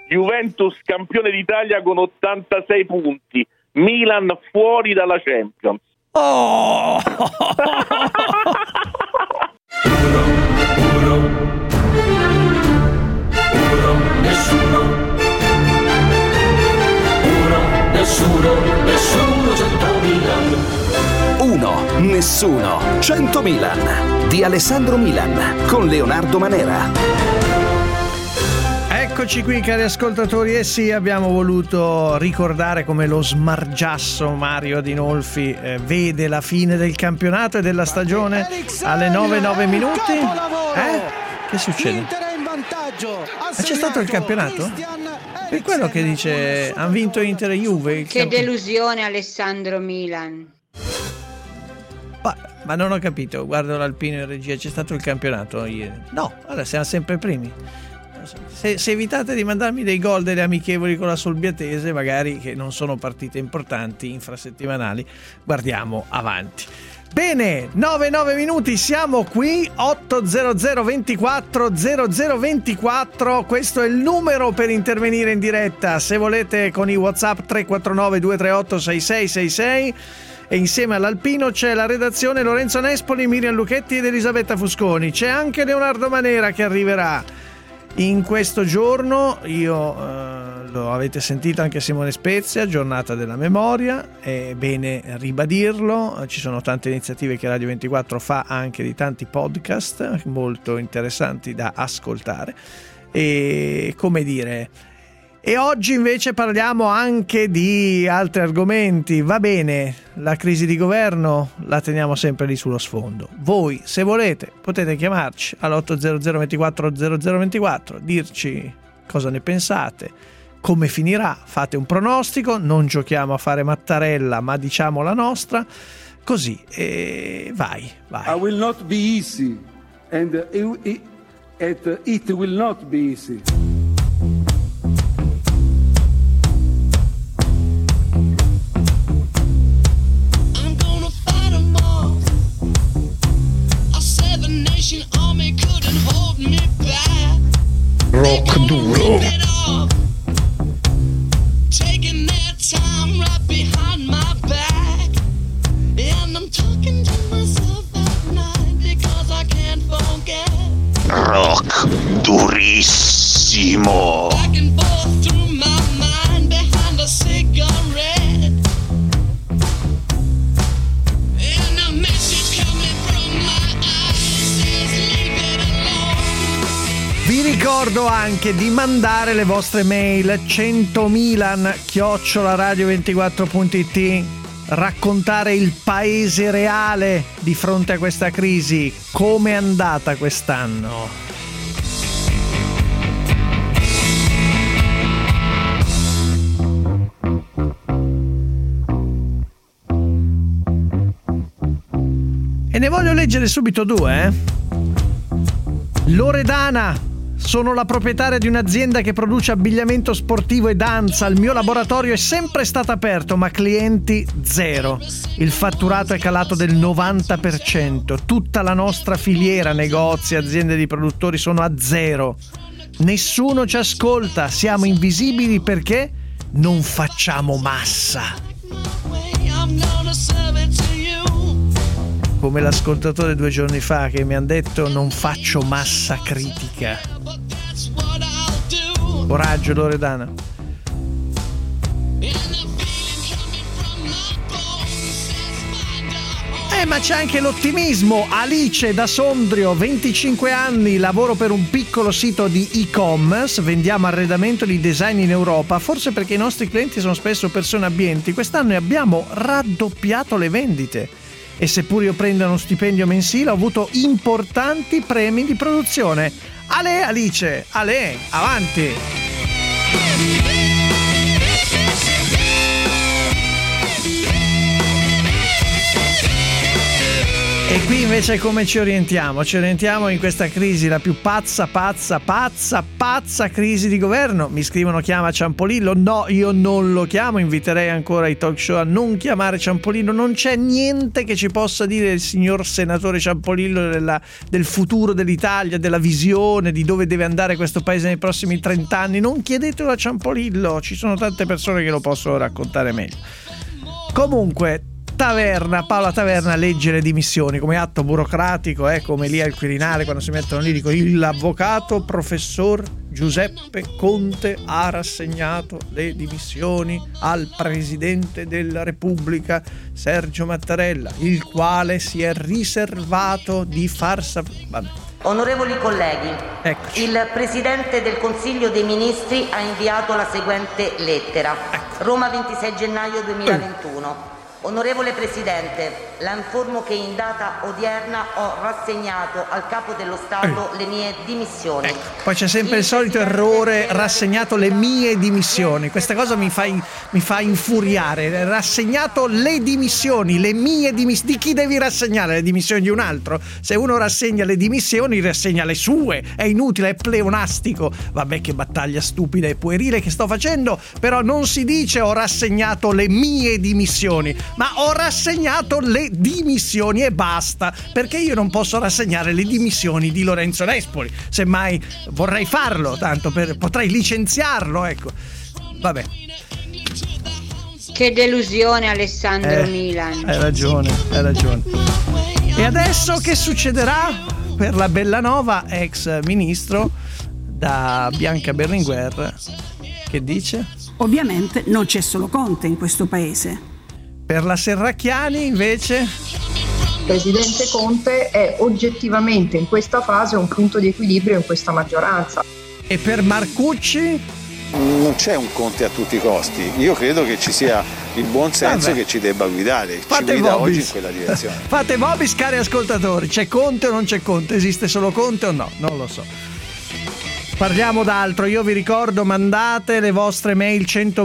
Juventus campione d'Italia con 86 punti, Milan fuori dalla Champions. Oh! Nessuno 100 Milan. 1, nessuno 100 Milan di Alessandro Milan con Leonardo Manera. Eccoci qui, cari ascoltatori, e sì, abbiamo voluto ricordare come lo smargiasso Mario Adinolfi vede la fine del campionato e della stagione alle 9 minuti. Che succede? Ma c'è stato il campionato? È quello che dice hanno vinto Inter e Juve. Che delusione, Alessandro Milan. Ma non ho capito, guardo l'Alpino in regia, c'è stato il campionato ieri? No, allora siamo sempre primi. Se evitate di mandarmi dei gol delle amichevoli con la Solbiatese, magari che non sono partite importanti, infrasettimanali, guardiamo avanti. Bene, 9 minuti, siamo qui, 800 24 0024, questo è il numero per intervenire in diretta, se volete con i WhatsApp 349 238 6666. E insieme all'Alpino c'è la redazione Lorenzo Nespoli, Miriam Lucchetti ed Elisabetta Fusconi. C'è anche Leonardo Manera che arriverà in questo giorno. Lo avete sentito anche Simone Spezia, giornata della memoria, è bene ribadirlo, ci sono tante iniziative che Radio 24 fa, anche di tanti podcast molto interessanti da ascoltare, e come dire. E oggi invece parliamo anche di altri argomenti. Va bene, la crisi di governo la teniamo sempre lì sullo sfondo. Voi, se volete, potete chiamarci all'800 24 0024, dirci cosa ne pensate, come finirà, fate un pronostico, non giochiamo a fare Mattarella, ma diciamo la nostra, così, e vai. I will not be easy, and it will not be easy. Rock duro. Rock durissimo. Vi ricordo anche di mandare le vostre mail 100milan@radio24.it, raccontare il paese reale di fronte a questa crisi, come è andata quest'anno. E ne voglio leggere subito due, Loredana: sono la proprietaria di un'azienda che produce abbigliamento sportivo e danza. Il mio laboratorio è sempre stato aperto, ma clienti zero. Il fatturato è calato del 90%. Tutta la nostra filiera, negozi, aziende di produttori, sono a zero. Nessuno ci ascolta. Siamo invisibili perché non facciamo massa. Come l'ascoltatore 2 giorni fa che mi hanno detto non faccio massa critica. Coraggio, Loredana. Ma c'è anche l'ottimismo. Alice da Sondrio, 25 anni, lavoro per un piccolo sito di e-commerce, vendiamo arredamento di design in Europa, forse perché i nostri clienti sono spesso persone abbienti. Quest'anno abbiamo raddoppiato le vendite e seppur io prenda uno stipendio mensile ho avuto importanti premi di produzione. Ale Alice, ale, avanti! E qui invece come ci orientiamo? Ci orientiamo in questa crisi, la più pazza crisi di governo. Mi scrivono chiama Ciampolillo. No, io non lo chiamo, inviterei ancora i talk show a non chiamare Ciampolillo. Non c'è niente che ci possa dire il signor senatore Ciampolillo del futuro dell'Italia, della visione, di dove deve andare questo paese nei prossimi 30 anni. Non chiedetelo a Ciampolillo, ci sono tante persone che lo possono raccontare meglio. Comunque, Paola Taverna legge le dimissioni come atto burocratico, come lì al Quirinale quando si mettono lì, dico l'avvocato professor Giuseppe Conte ha rassegnato le dimissioni al Presidente della Repubblica Sergio Mattarella, il quale si è riservato di far sapere. Onorevoli colleghi, Eccoci. Il Presidente del Consiglio dei Ministri ha inviato la seguente lettera. Roma, 26 gennaio 2021. Onorevole Presidente, la informo che in data odierna ho rassegnato al Capo dello Stato le mie dimissioni. Poi c'è sempre il solito errore, rassegnato le mie dimissioni. Questa cosa mi fa infuriare. Rassegnato le dimissioni, le mie dimissioni. Di chi devi rassegnare le dimissioni di un altro? Se uno rassegna le dimissioni, rassegna le sue. È inutile, è pleonastico. Vabbè, che battaglia stupida e puerile che sto facendo, però non si dice ho rassegnato le mie dimissioni, ma ho rassegnato le dimissioni e basta, perché io non posso rassegnare le dimissioni di Lorenzo Nespoli. Semmai vorrei farlo, tanto potrei licenziarlo, ecco. Vabbè. Che delusione, Alessandro Milan. Hai ragione. E adesso che succederà per la Bellanova, ex ministro, da Bianca Berlinguer, che dice? Ovviamente non c'è solo Conte in questo paese. Per la Serracchiani invece? Il Presidente Conte è oggettivamente in questa fase un punto di equilibrio in questa maggioranza. E per Marcucci? Non c'è un Conte a tutti i costi. Io credo che ci sia il buon senso che ci debba guidare. Ci guida oggi in quella direzione. Fate Bobis, cari ascoltatori. C'è Conte o non c'è Conte? Esiste solo Conte o no? Non lo so. Parliamo d'altro. Io vi ricordo, mandate le vostre mail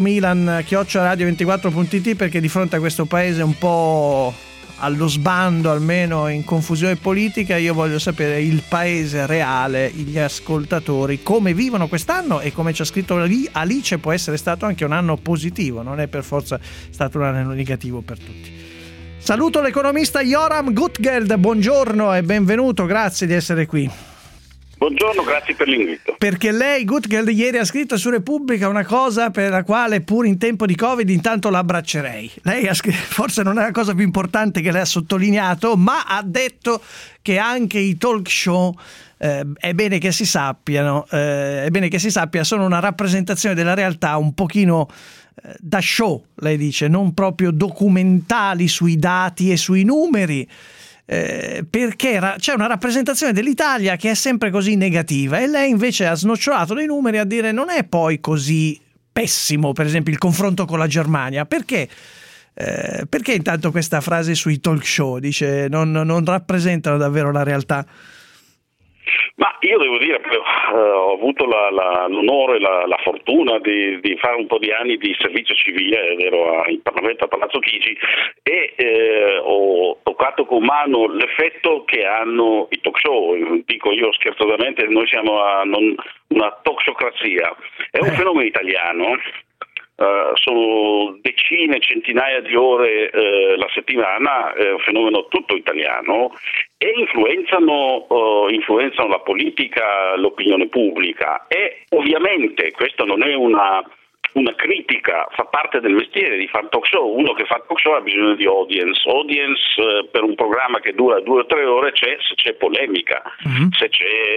100milan@radio24.it, perché di fronte a questo paese un po' allo sbando, almeno in confusione politica, io voglio sapere il paese reale, gli ascoltatori, come vivono quest'anno, e come ci ha scritto Alice può essere stato anche un anno positivo, non è per forza stato un anno negativo per tutti. Saluto l'economista Joram Gutgeld, buongiorno e benvenuto, grazie di essere qui. Buongiorno, grazie per l'invito. Perché lei, Gutgeld, ieri ha scritto su Repubblica una cosa per la quale, pur in tempo di Covid, intanto l'abbraccerei. Lei ha scritto, forse non è la cosa più importante che lei ha sottolineato, ma ha detto che anche i talk show, è bene che si sappia, sono una rappresentazione della realtà un pochino da show, lei dice, non proprio documentali sui dati e sui numeri. Perché c'è una rappresentazione dell'Italia che è sempre così negativa, e lei invece ha snocciolato dei numeri a dire non è poi così pessimo, per esempio il confronto con la Germania. Perché intanto questa frase sui talk show dice non rappresentano davvero la realtà? Ma io devo dire, ho avuto l'onore e la fortuna di fare un po' di anni di servizio civile, ero in Parlamento a Palazzo Chigi, e ho toccato con mano l'effetto che hanno i talk show. Dico io scherzosamente, noi siamo una talkshowcrazia, è un fenomeno italiano. Sono decine, centinaia di ore la settimana, è un fenomeno tutto italiano, e influenzano la politica, l'opinione pubblica, e ovviamente questo non è una critica, fa parte del mestiere di fare talk show. Uno che fa talk show ha bisogno di audience per un programma che dura 2 o 3 ore, se c'è polemica, se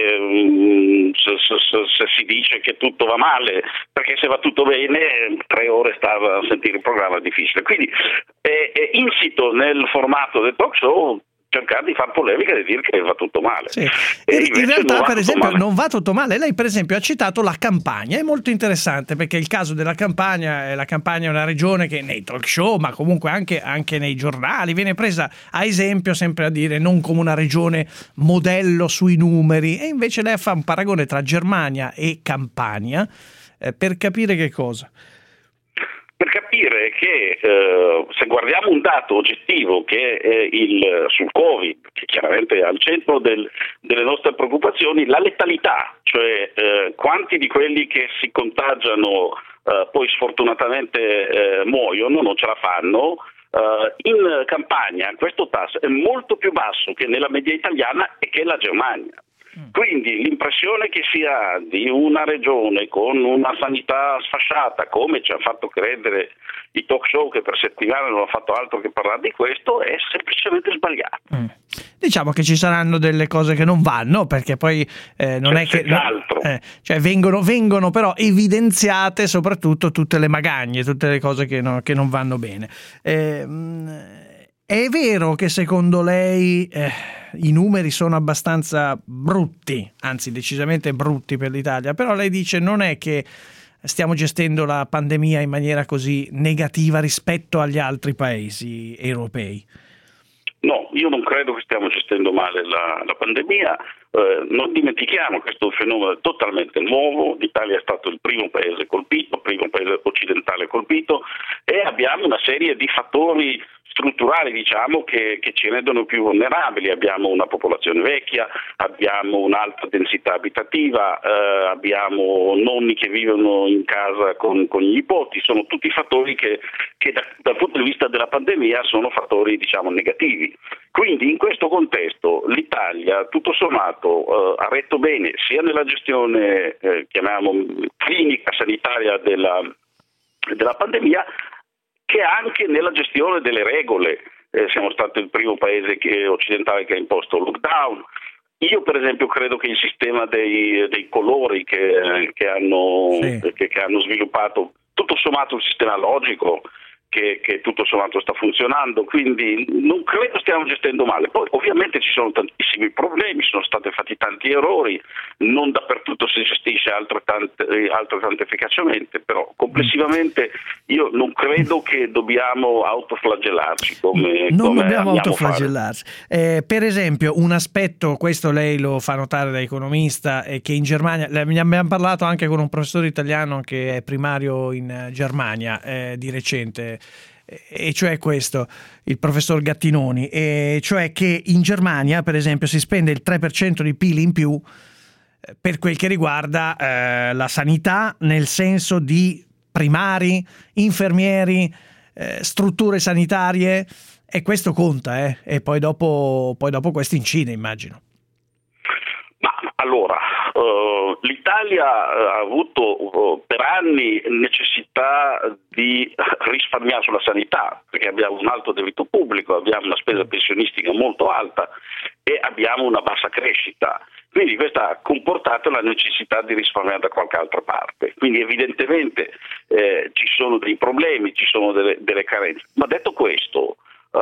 si dice che tutto va male, perché se va tutto bene 3 ore stava a sentire il programma difficile. Quindi è insito nel formato del talk show cercare di fare polemica e di dire che va tutto male. Sì. In realtà, per esempio, non va tutto male. Lei, per esempio, ha citato la Campania, è molto interessante, perché il caso della Campania, la Campania è una regione che nei talk show, ma comunque anche nei giornali, viene presa a esempio, sempre a dire non come una regione modello sui numeri, e invece lei fa un paragone tra Germania e Campania per capire che cosa? Per capire dire è che se guardiamo un dato oggettivo che è sul Covid, che chiaramente è al centro delle nostre preoccupazioni, la letalità, cioè quanti di quelli che si contagiano poi sfortunatamente muoiono, non ce la fanno, in Campania questo tasso è molto più basso che nella media italiana e che la Germania. Quindi l'impressione che si ha di una regione con una sanità sfasciata, come ci ha fatto credere i talk show che per settimane non hanno fatto altro che parlare di questo, è semplicemente sbagliato. Diciamo che ci saranno delle cose che non vanno, perché poi non è che cioè vengono però evidenziate soprattutto tutte le magagne, tutte le cose che non vanno bene. È vero che secondo lei i numeri sono abbastanza brutti, anzi decisamente brutti per l'Italia, però lei dice non è che stiamo gestendo la pandemia in maniera così negativa rispetto agli altri paesi europei. No, io non credo che stiamo gestendo male la pandemia. Non dimentichiamo che questo fenomeno è totalmente nuovo. L'Italia è stato il primo paese colpito, il primo paese occidentale colpito, e abbiamo una serie di fattori strutturali, diciamo, che ci rendono più vulnerabili. Abbiamo una popolazione vecchia, abbiamo un'alta densità abitativa, abbiamo nonni che vivono in casa con gli nipoti. Sono tutti fattori che dal punto di vista della pandemia sono fattori, diciamo, negativi. Quindi in questo contesto l'Italia tutto sommato ha retto bene sia nella gestione chiamiamo clinica sanitaria della pandemia, che anche nella gestione delle regole. Siamo stati il primo paese occidentale che ha imposto lockdown. Io per esempio credo che il sistema dei colori che hanno sviluppato, tutto sommato un sistema logico che tutto sommato sta funzionando, quindi non credo stiamo gestendo male. Poi ovviamente ci sono tantissimi problemi, sono stati fatti tanti errori, non dappertutto si gestisce altrettanto efficacemente, però complessivamente io non credo che dobbiamo autoflagellarci non dobbiamo autoflagellarci. Per esempio un aspetto, questo lei lo fa notare da economista, è che in Germania, ne abbiamo parlato anche con un professore italiano che è primario in Germania di recente, e cioè questo, il professor Gattinoni, e cioè che in Germania per esempio si spende il 3% di PIL in più per quel che riguarda la sanità, nel senso di primari, infermieri, strutture sanitarie, e questo conta, e poi dopo questo incide, immagino. Ma allora, l'Italia ha avuto per anni necessità di risparmiare sulla sanità, perché abbiamo un alto debito pubblico, abbiamo una spesa pensionistica molto alta e abbiamo una bassa crescita. Quindi questo ha comportato la necessità di risparmiare da qualche altra parte. Quindi evidentemente ci sono dei problemi, ci sono delle carenze. Ma detto questo,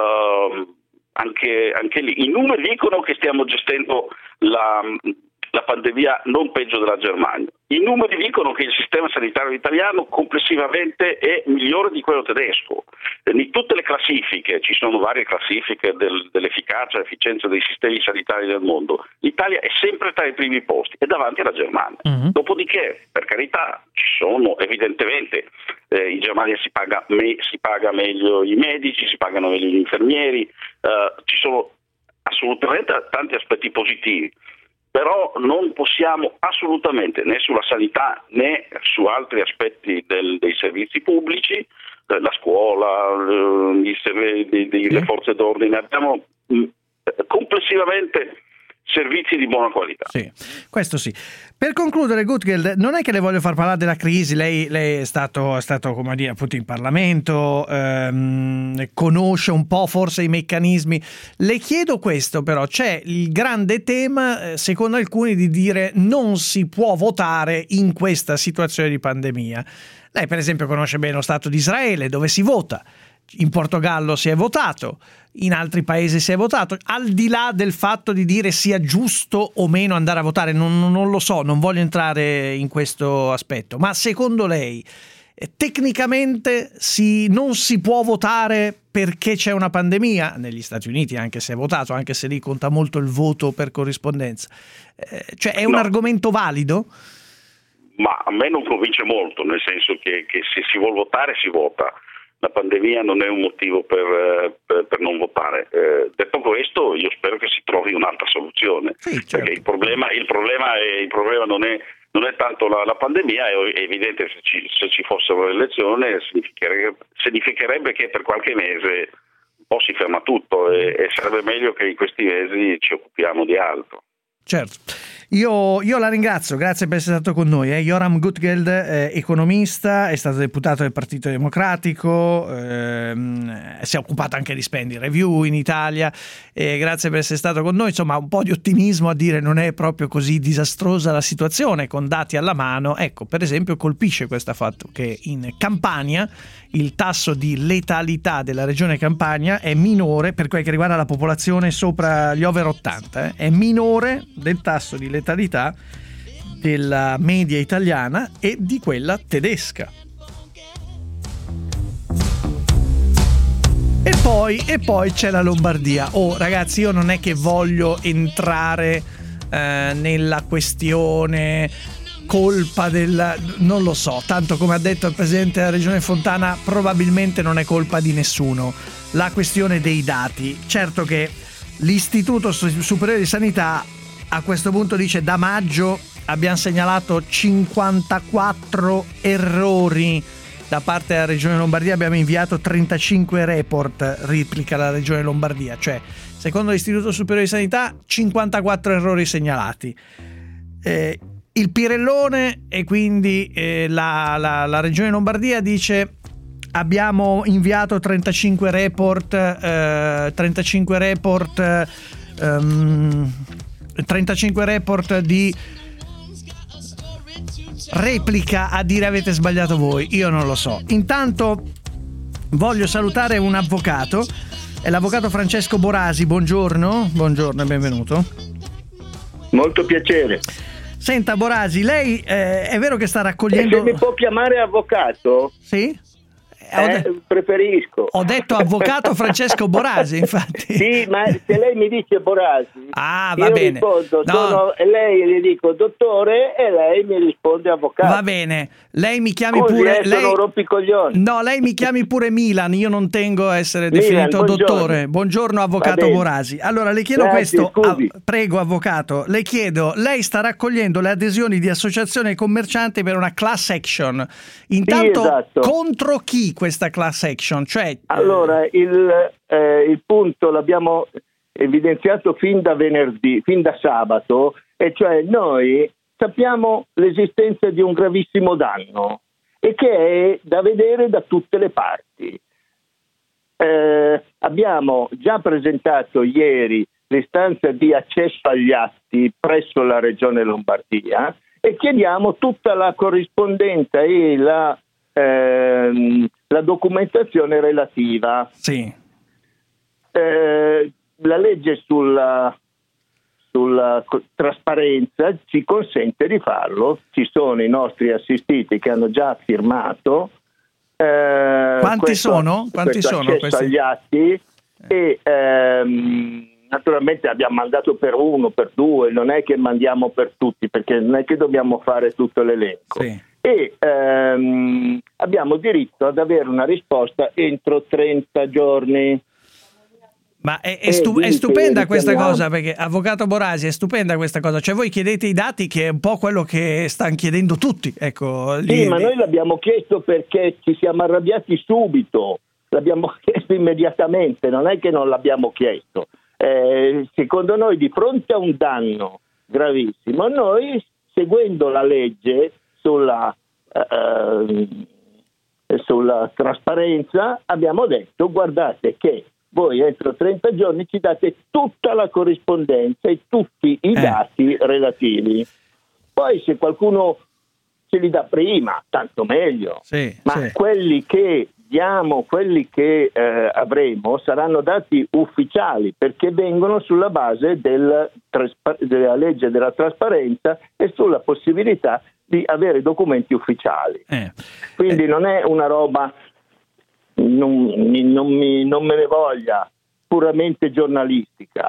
anche lì i numeri dicono che stiamo gestendo la pandemia non peggio della Germania. I numeri dicono che il sistema sanitario italiano complessivamente è migliore di quello tedesco. In tutte le classifiche, ci sono varie classifiche dell'efficacia e efficienza dei sistemi sanitari del mondo, l'Italia è sempre tra i primi posti e davanti alla Germania. Dopodiché, per carità, ci sono evidentemente in Germania si paga meglio i medici, si pagano meglio gli infermieri, ci sono assolutamente tanti aspetti positivi. Però non possiamo assolutamente, né sulla sanità né su altri aspetti dei servizi pubblici, la scuola, le forze d'ordine, abbiamo complessivamente servizi di buona qualità. Sì, questo sì. Per concludere, Gutgeld, non è che le voglio far parlare della crisi, lei è stato come dire, appunto in Parlamento, conosce un po' forse i meccanismi. Le chiedo questo, però c'è il grande tema, secondo alcuni, di dire non si può votare in questa situazione di pandemia. Lei per esempio conosce bene lo Stato di Israele, dove si vota. In Portogallo si è votato, in altri paesi si è votato, al di là del fatto di dire sia giusto o meno andare a votare, non lo so, non voglio entrare in questo aspetto, ma secondo lei tecnicamente non si può votare perché c'è una pandemia? Negli Stati Uniti anche se è votato, anche se lì conta molto il voto per corrispondenza, cioè è un argomento valido? Ma a me non convince molto, nel senso che se si vuol votare si vota. la pandemia non è un motivo per non votare. Detto questo, io spero che si trovi un'altra soluzione, certo. Perché il problema non è tanto la pandemia. È evidente che se ci fossero le elezioni significherebbe che per qualche mese un po' si ferma tutto e sarebbe meglio che in questi mesi ci occupiamo di altro. Certo, io la ringrazio, grazie per essere stato con noi. Joram Gutgeld, economista, è stato deputato del Partito Democratico, si è occupato anche di Spending Review in Italia, grazie per essere stato con noi. Insomma, un po' di ottimismo a dire non è proprio così disastrosa la situazione, con dati alla mano. Ecco, per esempio colpisce questo fatto che in Campania il tasso di letalità della regione Campania è minore, per quel che riguarda la popolazione sopra gli over 80, è minore del tasso di letalità della media italiana e di quella tedesca. E poi c'è la Lombardia. Ragazzi, io non è che voglio entrare nella questione colpa non lo so, tanto come ha detto il presidente della regione Fontana, probabilmente non è colpa di nessuno. La questione dei dati, certo che l'Istituto Superiore di Sanità a questo punto dice: da maggio abbiamo segnalato 54 errori da parte della regione Lombardia, abbiamo inviato 35 report, replica la regione Lombardia, cioè secondo l'Istituto Superiore di Sanità 54 errori segnalati. Il Pirellone e quindi la regione Lombardia dice: abbiamo inviato 35 report di replica, a dire avete sbagliato voi. Io non lo so. Intanto voglio salutare un avvocato, è l'avvocato Francesco Borasi. Buongiorno e benvenuto. Molto piacere. Senta Borasi, lei è vero che sta raccogliendo... Se mi può chiamare avvocato? Sì? Preferisco. Ho detto avvocato Francesco Borasi, infatti. Sì, ma se lei mi dice Borasi, va io bene. rispondo, e lei gli dico dottore e lei mi risponde avvocato. Va bene, lei mi chiami così pure... sono rompicoglioni. No, lei mi chiami pure Milan, io non tengo a essere definito Milan, dottore. Buongiorno avvocato Borasi. Allora le chiedo questo, prego avvocato, le chiedo, lei sta raccogliendo le adesioni di associazioni e commercianti per una class action. Intanto sì, esatto. Contro chi questa class action? Cioè, allora il punto l'abbiamo evidenziato fin da sabato, e cioè noi sappiamo l'esistenza di un gravissimo danno e che è da vedere da tutte le parti. Abbiamo già presentato ieri l'istanza di accesso agli atti presso la Regione Lombardia e chiediamo tutta la corrispondenza e la documentazione relativa. Sì. La legge sulla trasparenza ci consente di farlo. Ci sono i nostri assistiti che hanno già firmato. Quanti sono accesso questi? Agli atti e naturalmente abbiamo mandato per uno, per due, non è che mandiamo per tutti, perché non è che dobbiamo fare tutto l'elenco. Sì. E abbiamo diritto ad avere una risposta entro 30 giorni. Ma è stupenda questa cosa, perché avvocato Borasi, è stupenda questa cosa, cioè voi chiedete i dati, che è un po' quello che stanno chiedendo tutti, ecco. Sì, ma noi l'abbiamo chiesto perché ci siamo arrabbiati subito, l'abbiamo chiesto immediatamente, non è che non l'abbiamo chiesto. Secondo noi, di fronte a un danno gravissimo, noi, seguendo la legge sulla trasparenza, abbiamo detto: guardate che voi entro 30 giorni ci date tutta la corrispondenza e tutti i dati relativi. Poi se qualcuno ce li dà prima, tanto meglio. Sì, ma sì. Quelli che diamo, quelli che avremo, saranno dati ufficiali, perché vengono sulla base della legge della trasparenza e sulla possibilità di avere documenti ufficiali. Quindi non è una roba, non me ne voglia, puramente giornalistica.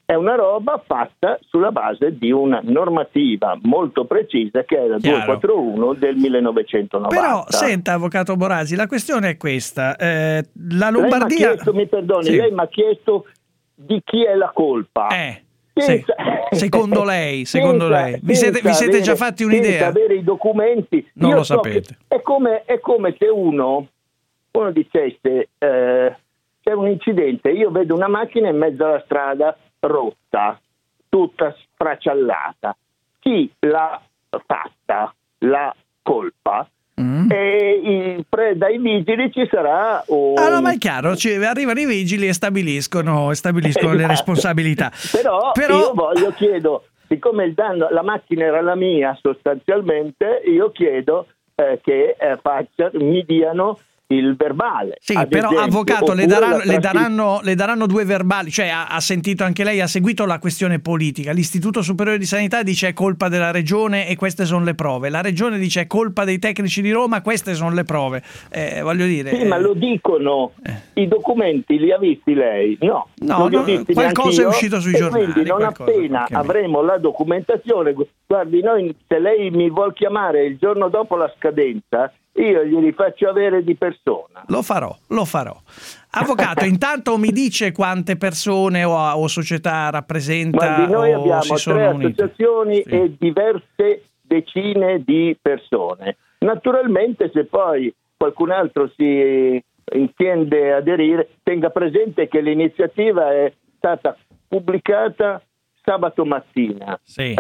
è una roba fatta sulla base di una normativa molto precisa che è la 241 del 1990. Però, senta, avvocato Borasi, la questione è questa. La Lombardia... Lei mi ha chiesto di chi è la colpa. Secondo lei, vi siete già fatti un'idea? Senza avere i documenti. Non lo sapete. È come se uno dicesse c'è un incidente, io vedo una macchina in mezzo alla strada rotta, tutta sfracciallata. Chi l'ha fatta la colpa? E dai vigili ci sarà no, ma è chiaro, arrivano i vigili e stabiliscono le responsabilità. Però io chiedo, siccome il danno, la macchina era la mia sostanzialmente, io chiedo che mi diano il verbale. Sì, però esempio, avvocato, le daranno 2 verbali, cioè ha sentito anche lei, ha seguito la questione politica. L'Istituto Superiore di Sanità dice è colpa della Regione e queste sono le prove. La Regione dice è colpa dei tecnici di Roma, queste sono le prove. Voglio dire. Sì, ma lo dicono. I documenti li ha visti lei? No, qualcosa è uscito sui giornali. Quindi non appena avremo la documentazione, guardi, se lei mi vuol chiamare il giorno dopo la scadenza, io glieli faccio avere di persona. Lo farò. Avvocato, intanto mi dice quante persone o società rappresenta? Guardi, noi abbiamo 3 associazioni e diverse decine di persone. Naturalmente, se poi qualcun altro si intende aderire, tenga presente che l'iniziativa è stata pubblicata sabato mattina.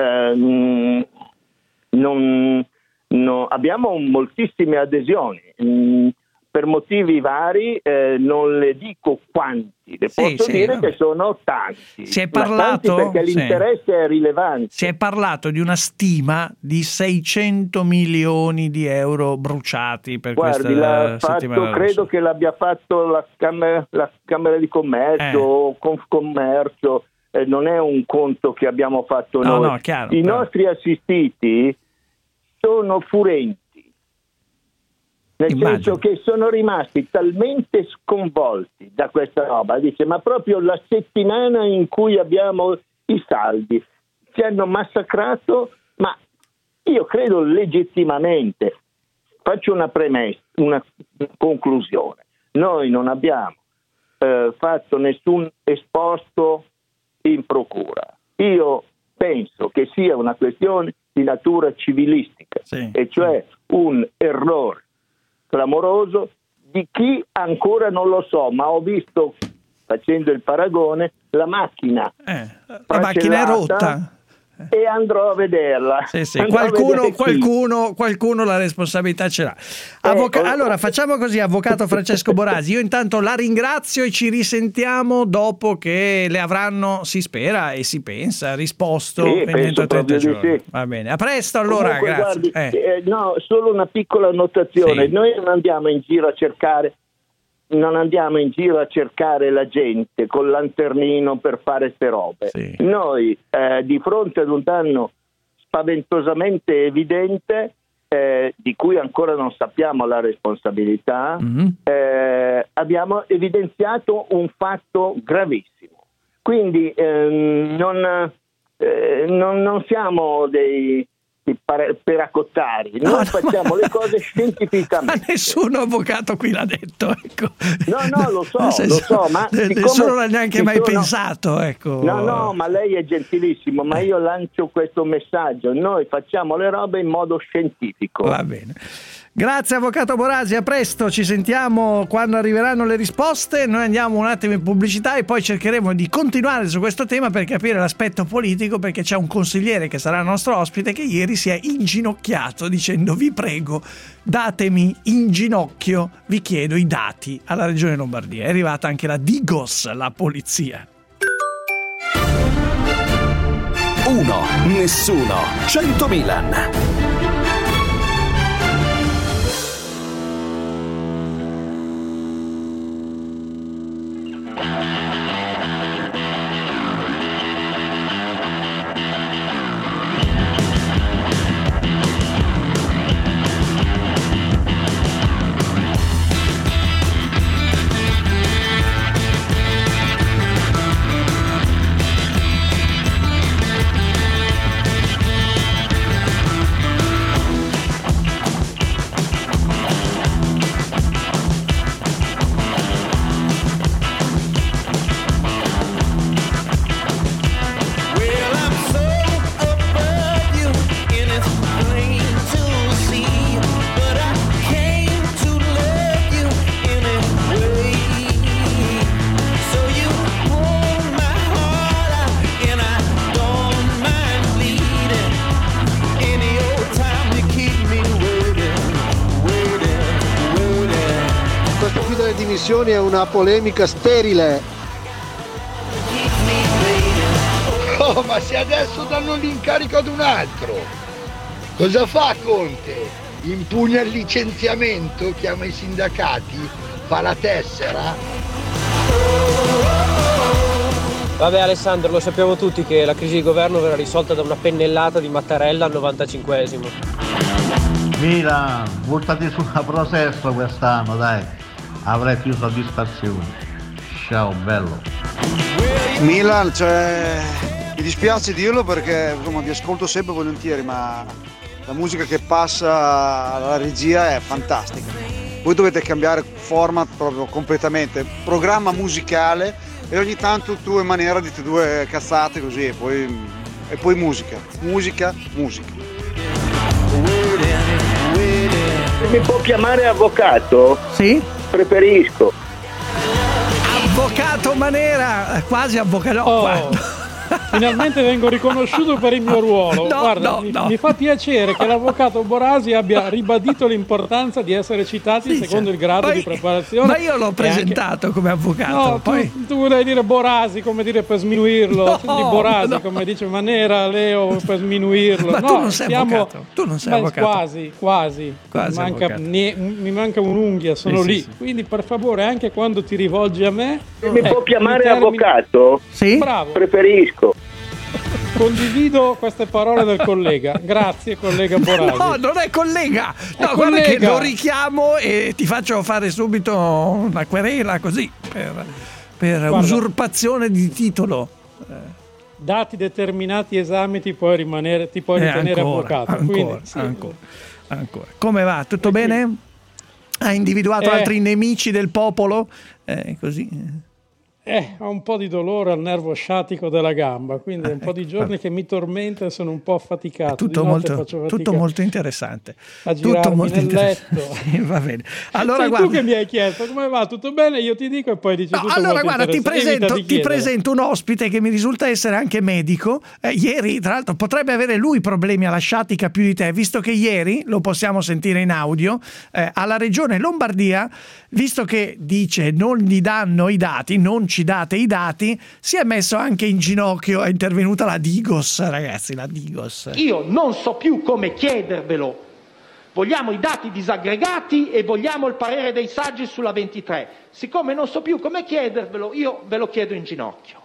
Abbiamo moltissime adesioni, per motivi vari, non le dico quanti, le posso dire che sono tanti. Si è parlato, perché l'interesse è rilevante. Si è parlato di una stima di 600 milioni di euro bruciati per questa settimana. Credo che l'abbia fatto la Camera di Commercio o Confcommercio, non è un conto che abbiamo fatto noi. No, chiaro, nostri assistiti sono furenti, nel senso che sono rimasti talmente sconvolti da questa roba, dice, ma proprio la settimana in cui abbiamo i saldi ci hanno massacrato, ma io credo legittimamente. Faccio una premessa, una conclusione. Noi non abbiamo fatto nessun esposto in procura. Io penso che sia una questione di natura civilistica, e cioè un errore clamoroso di chi ancora non lo so, ma ho visto, facendo il paragone, la macchina è rotta e andrò a vederla. Qualcuno la responsabilità ce l'ha. Allora facciamo così, avvocato Francesco Borasi, io intanto la ringrazio e ci risentiamo dopo che le avranno, si spera e si pensa, risposto entro 30 giorni. Va bene, a presto allora. Comunque, grazie. Guardi, no, solo una piccola annotazione. Noi non andiamo in giro a cercare la gente col lanternino per fare ste robe. Noi di fronte ad un danno spaventosamente evidente, di cui ancora non sappiamo la responsabilità, abbiamo evidenziato un fatto gravissimo. Quindi non siamo dei peracottari, noi facciamo le cose scientificamente. Ma nessun avvocato qui l'ha detto, ecco. No, lo so, ma nessuno l'ha neanche mai pensato, ecco. No, ma lei è gentilissimo, ma io lancio questo messaggio: noi facciamo le robe in modo scientifico. Va bene. Grazie avvocato Borasi, a presto, ci sentiamo quando arriveranno le risposte. Noi andiamo un attimo in pubblicità e poi cercheremo di continuare su questo tema per capire l'aspetto politico, perché c'è un consigliere che sarà nostro ospite che ieri si è inginocchiato dicendo: vi prego, datemi in ginocchio, vi chiedo i dati alla Regione Lombardia. È arrivata anche la Digos, la polizia. 1, nessuno, 100 Milan. dimissioni è una polemica sterile. Oh, ma se adesso danno l'incarico ad un altro, cosa fa Conte? Impugna il licenziamento, chiama i sindacati, fa la tessera? Vabbè Alessandro, lo sappiamo tutti che la crisi di governo verrà risolta da una pennellata di Mattarella al 95esimo. Milan, buttati sulla processo quest'anno, dai, avrai più soddisfazioni. Ciao, bello. Milan, cioè, mi dispiace dirlo perché insomma, vi ascolto sempre volentieri, ma la musica che passa alla regia è fantastica. Voi dovete cambiare format proprio completamente, programma musicale, e ogni tanto tu in maniera dite due cazzate così e poi musica. Mi può chiamare avvocato? Sì? Preferisco. Avvocato Manera, quasi avvocato. Finalmente vengo riconosciuto per il mio ruolo. Guarda, mi fa piacere che l'avvocato Borasi abbia ribadito l'importanza di essere citati secondo il grado di preparazione. Ma io l'ho presentato come avvocato. No, tu volevi dire Borasi come dire per sminuirlo, di Borasi come dice Manera, Leo per sminuirlo. Ma tu non sei avvocato. Tu non sei avvocato. Quasi. Mi manca un'unghia, sono lì. Sì. Quindi per favore, anche quando ti rivolgi a me, mi può chiamare avvocato? Sì. Bravo. Preferisco. Condivido queste parole del collega. Grazie, collega Borasi. No, non è collega. No, guarda che lo richiamo e ti faccio fare subito una querela così per usurpazione di titolo. Dati determinati esami ti puoi ritenere avvocato. Ancora. Come va? Tutto bene? Hai individuato altri nemici del popolo? Così. Ho un po' di dolore al nervo sciatico della gamba, quindi è un po' di giorni che mi tormenta e sono un po' affaticato. Tutto molto interessante. A girarmi nel letto. Sì, va bene. Allora, sei guarda, tu che mi hai chiesto come va, tutto bene? Io ti dico e poi dici tutto allora guarda, ti interessante. presento un ospite che mi risulta essere anche medico. Ieri, tra l'altro, potrebbe avere lui problemi alla sciatica più di te, visto che ieri, lo possiamo sentire in audio, alla regione Lombardia, visto che dice non gli danno i dati, non ci date i dati, si è messo anche in ginocchio, è intervenuta la Digos, ragazzi, la Digos. Io non so più come chiedervelo. Vogliamo i dati disaggregati e vogliamo il parere dei saggi sulla 23. Siccome non so più come chiedervelo, io ve lo chiedo in ginocchio.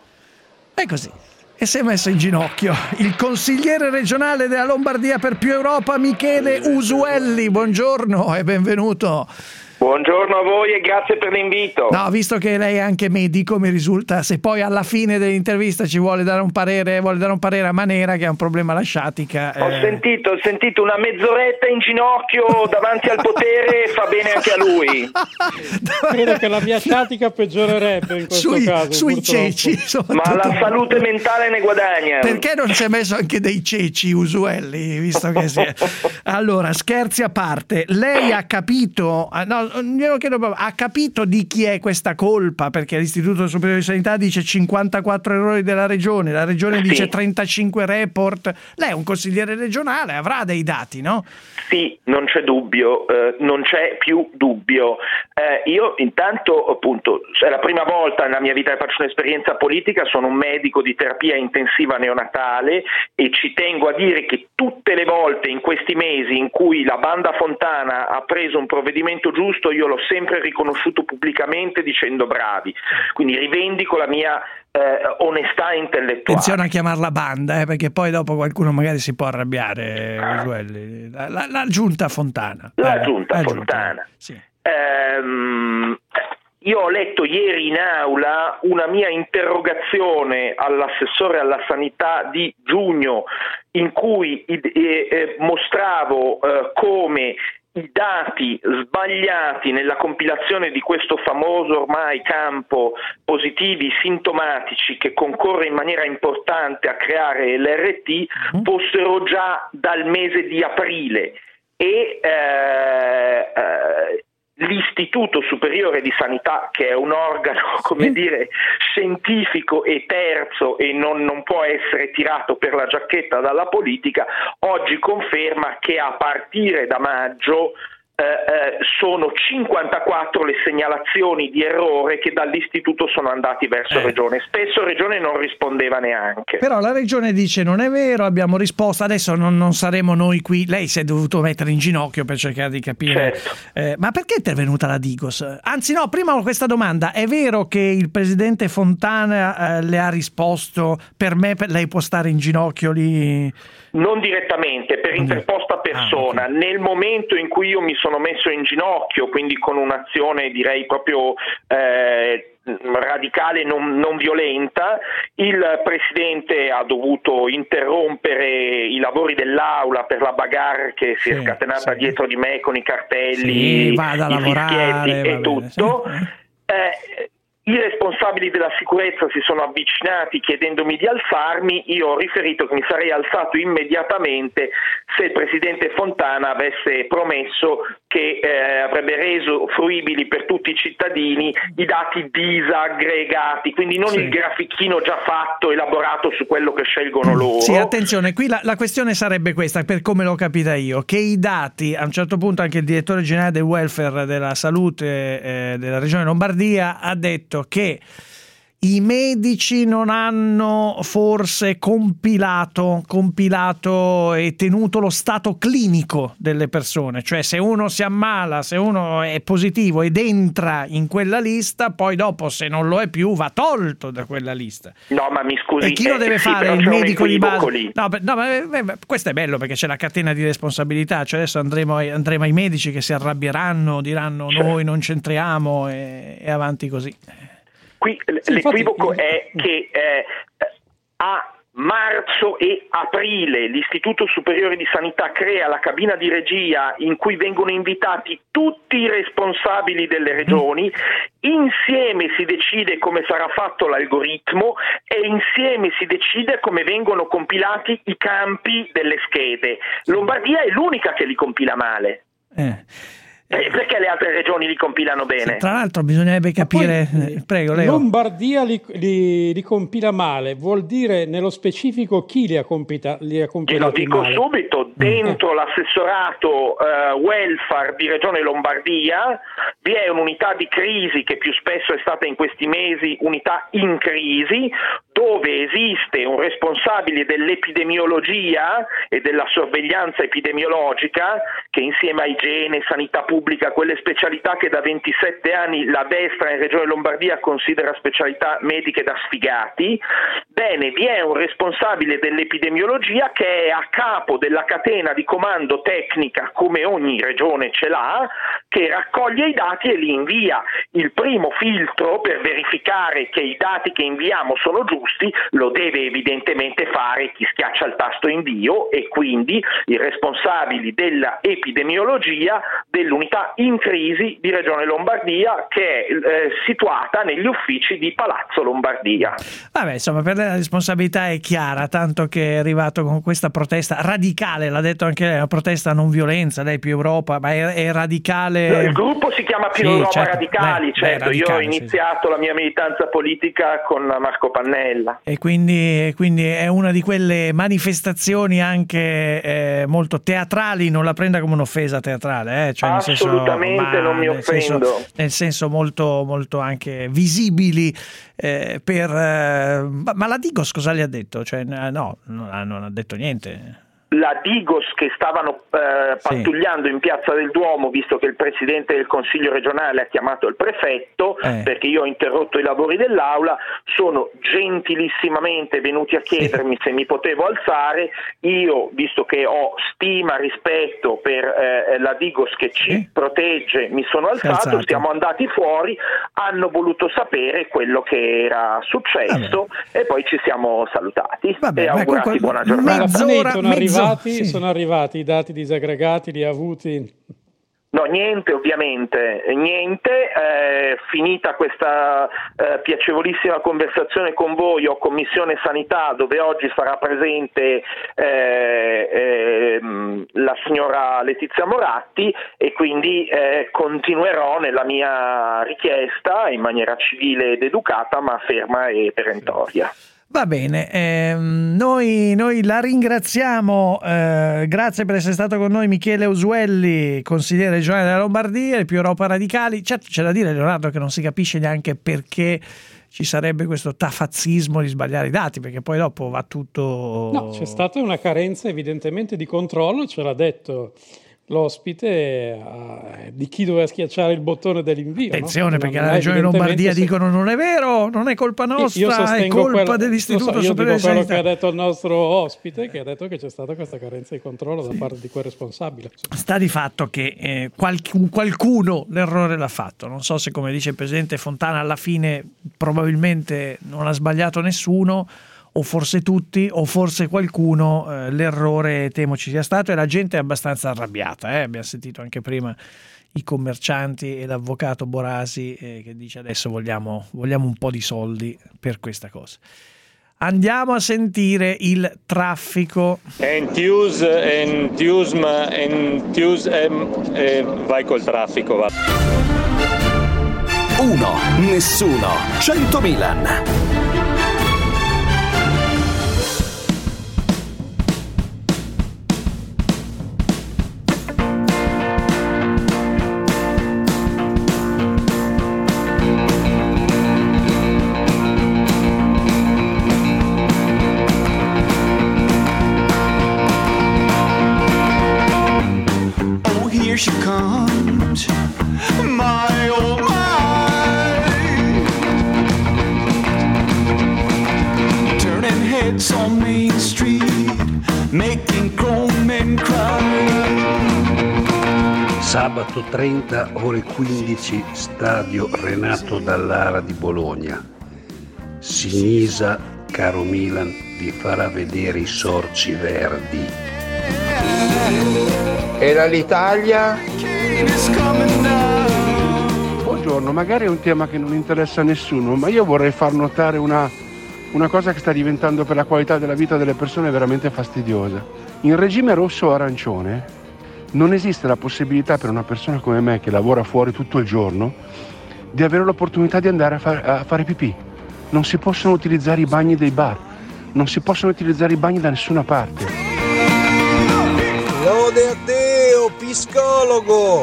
È così. E si è messo in ginocchio il consigliere regionale della Lombardia per Più Europa, Michele Usuelli. Buongiorno e benvenuto. Buongiorno a voi e grazie per l'invito. No, visto che lei è anche medico, mi risulta, se poi alla fine dell'intervista ci vuole dare un parere a Manera che ha un problema alla sciatica. Ho sentito una mezz'oretta in ginocchio davanti al potere, fa bene anche a lui. Credo che la mia sciatica peggiorerebbe in questo caso. Sui ceci. Ma la salute mentale ne guadagna. Perché non si è messo anche dei ceci, Usuelli, visto che si è... Allora, scherzi a parte, lei ha capito... No, glielo chiedo proprio, ha capito di chi è questa colpa? Perché l'Istituto Superiore di Sanità dice 54 errori della regione, la regione dice 35 report. Lei è un consigliere regionale, avrà dei dati, no? Sì, non c'è dubbio, non c'è più dubbio. Io intanto, appunto, è la prima volta nella mia vita che faccio un'esperienza politica, sono un medico di terapia intensiva neonatale e ci tengo a dire che tutte le volte in questi mesi in cui la banda Fontana ha preso un provvedimento giusto, io l'ho sempre riconosciuto pubblicamente dicendo bravi, quindi rivendico la mia onestà intellettuale. Attenzione a chiamarla banda, perché poi dopo qualcuno magari si può arrabbiare. La giunta Fontana. La giunta Fontana. Sì. Io ho letto ieri in aula una mia interrogazione all'assessore alla sanità di giugno in cui mostravo come i dati sbagliati nella compilazione di questo famoso ormai campo positivi sintomatici che concorre in maniera importante a creare l'RT fossero già dal mese di aprile e l'Istituto Superiore di Sanità, che è un organo, come dire, scientifico e terzo e non può essere tirato per la giacchetta dalla politica, oggi conferma che a partire da maggio sono 54 le segnalazioni di errore che dall'istituto sono andati verso Regione. Spesso Regione non rispondeva neanche. Però la Regione dice non è vero, abbiamo risposto, adesso non saremo noi qui. Lei si è dovuto mettere in ginocchio per cercare di capire. Certo. Ma perché è intervenuta la Digos? Anzi no, prima ho questa domanda: è vero che il presidente Fontana le ha risposto per me lei può stare in ginocchio lì? Non direttamente, per interposta persona. Okay. Nel momento in cui io mi sono messo in ginocchio, quindi con un'azione direi proprio radicale, non violenta, il Presidente ha dovuto interrompere i lavori dell'Aula per la bagarre che si è scatenata dietro di me con i cartelli, i fischietti e tutto. I responsabili della sicurezza si sono avvicinati chiedendomi di alzarmi, io ho riferito che mi sarei alzato immediatamente se il Presidente Fontana avesse promesso che avrebbe reso fruibili per tutti i cittadini i dati disaggregati, quindi non il grafichino già fatto, elaborato su quello che scelgono loro. Sì, attenzione, qui la questione sarebbe questa, per come l'ho capita io, che i dati, a un certo punto anche il direttore generale del welfare della salute della Regione Lombardia ha detto che i medici non hanno forse compilato e tenuto lo stato clinico delle persone, cioè se uno si ammala, se uno è positivo ed entra in quella lista, poi dopo se non lo è più va tolto da quella lista. No, ma mi scusi, e chi lo deve fare? Il medico di base? No, questo è bello perché c'è la catena di responsabilità, cioè adesso andremo ai medici che si arrabbieranno, diranno noi non c'entriamo e avanti così. Qui l'equivoco è che a marzo e aprile l'Istituto Superiore di Sanità crea la cabina di regia in cui vengono invitati tutti i responsabili delle regioni, insieme si decide come sarà fatto l'algoritmo e insieme si decide come vengono compilati i campi delle schede. Lombardia è l'unica che li compila male. Perché le altre regioni li compilano bene? Tra l'altro bisognerebbe capire, prego Leo. Lombardia li compila male, vuol dire nello specifico chi li ha compilati male? Glielo dico subito, dentro l'assessorato welfare di Regione Lombardia vi è un'unità di crisi che più spesso è stata in questi mesi unità in crisi, dove esiste un responsabile dell'epidemiologia e della sorveglianza epidemiologica che insieme a igiene, sanità pubblica, quelle specialità che da 27 anni la destra in Regione Lombardia considera specialità mediche da sfigati, bene, vi è un responsabile dell'epidemiologia che è a capo della catena di comando tecnica, come ogni regione ce l'ha, che raccoglie i dati e li invia. Il primo filtro per verificare che i dati che inviamo sono giusti lo deve evidentemente fare chi schiaccia il tasto invio e quindi i responsabili della epidemiologia dell'unità in crisi di Regione Lombardia che è situata negli uffici di Palazzo Lombardia. Vabbè, insomma, per lei la responsabilità è chiara, tanto che è arrivato con questa protesta radicale, l'ha detto anche lei, una protesta non violenza, lei più Europa, ma è radicale. No, il gruppo si chiama più Europa Radicali, certo. Radicali, io ho iniziato la mia militanza politica con Marco Pannella. E quindi è una di quelle manifestazioni anche molto teatrali, non la prenda come un'offesa teatrale, cioè assolutamente non mi offendo, nel senso molto, molto anche visibili ma la Digos cosa le ha detto? Cioè, no, non ha detto niente. La Digos che stavano pattugliando in Piazza del Duomo, visto che il Presidente del Consiglio regionale ha chiamato il prefetto, perché io ho interrotto i lavori dell'Aula, sono gentilissimamente venuti a chiedermi se mi potevo alzare. Io, visto che ho stima, rispetto per la Digos che ci protegge, mi sono alzato, siamo andati fuori, hanno voluto sapere quello che era successo e poi ci siamo salutati e augurati buona giornata. Sono arrivati i dati disaggregati, li ha avuti? No, niente, ovviamente, niente. Finita questa piacevolissima conversazione con voi, ho Commissione Sanità dove oggi sarà presente la signora Letizia Moratti e quindi continuerò nella mia richiesta in maniera civile ed educata ma ferma e perentoria. Va bene, noi la ringraziamo, grazie per essere stato con noi Michele Usuelli, consigliere regionale della Lombardia, il più Europa Radicali. Certo, c'è da dire, Leonardo, che non si capisce neanche perché ci sarebbe questo tafazzismo di sbagliare i dati, perché poi dopo va tutto... No, c'è stata una carenza evidentemente di controllo, ce l'ha detto l'ospite, di chi doveva schiacciare il bottone dell'invio. Attenzione, no? Perché la Regione Lombardia dicono non è vero, non è colpa nostra, è colpa dell'Istituto Superiore di Sanità. Io dico quello che ha detto il nostro ospite, che ha detto che c'è stata questa carenza di controllo da parte di quel responsabile. Sta di fatto che qualcuno l'errore l'ha fatto. Non so se, come dice il Presidente Fontana, alla fine probabilmente non ha sbagliato nessuno, o forse tutti, o forse qualcuno, l'errore temo ci sia stato, e la gente è abbastanza arrabbiata. Abbiamo sentito anche prima i commercianti e l'avvocato Borasi che dice adesso vogliamo un po' di soldi per questa cosa. Andiamo a sentire il traffico. Vai col traffico, va. 1, nessuno, 100 Milan. She comes, my oh my, turning heads on Main Street, making grown men cry. Sabato 30 ore 15, stadio Renato Dallara di Bologna. Sinisa, caro Milan, vi farà vedere i sorci verdi. Era l'Italia? Buongiorno, magari è un tema che non interessa a nessuno, ma io vorrei far notare una cosa che sta diventando per la qualità della vita delle persone veramente fastidiosa. In regime rosso o arancione non esiste la possibilità per una persona come me, che lavora fuori tutto il giorno, di avere l'opportunità di andare a fare pipì. Non si possono utilizzare i bagni dei bar, non si possono utilizzare i bagni da nessuna parte. Lode a Dio, psicologo!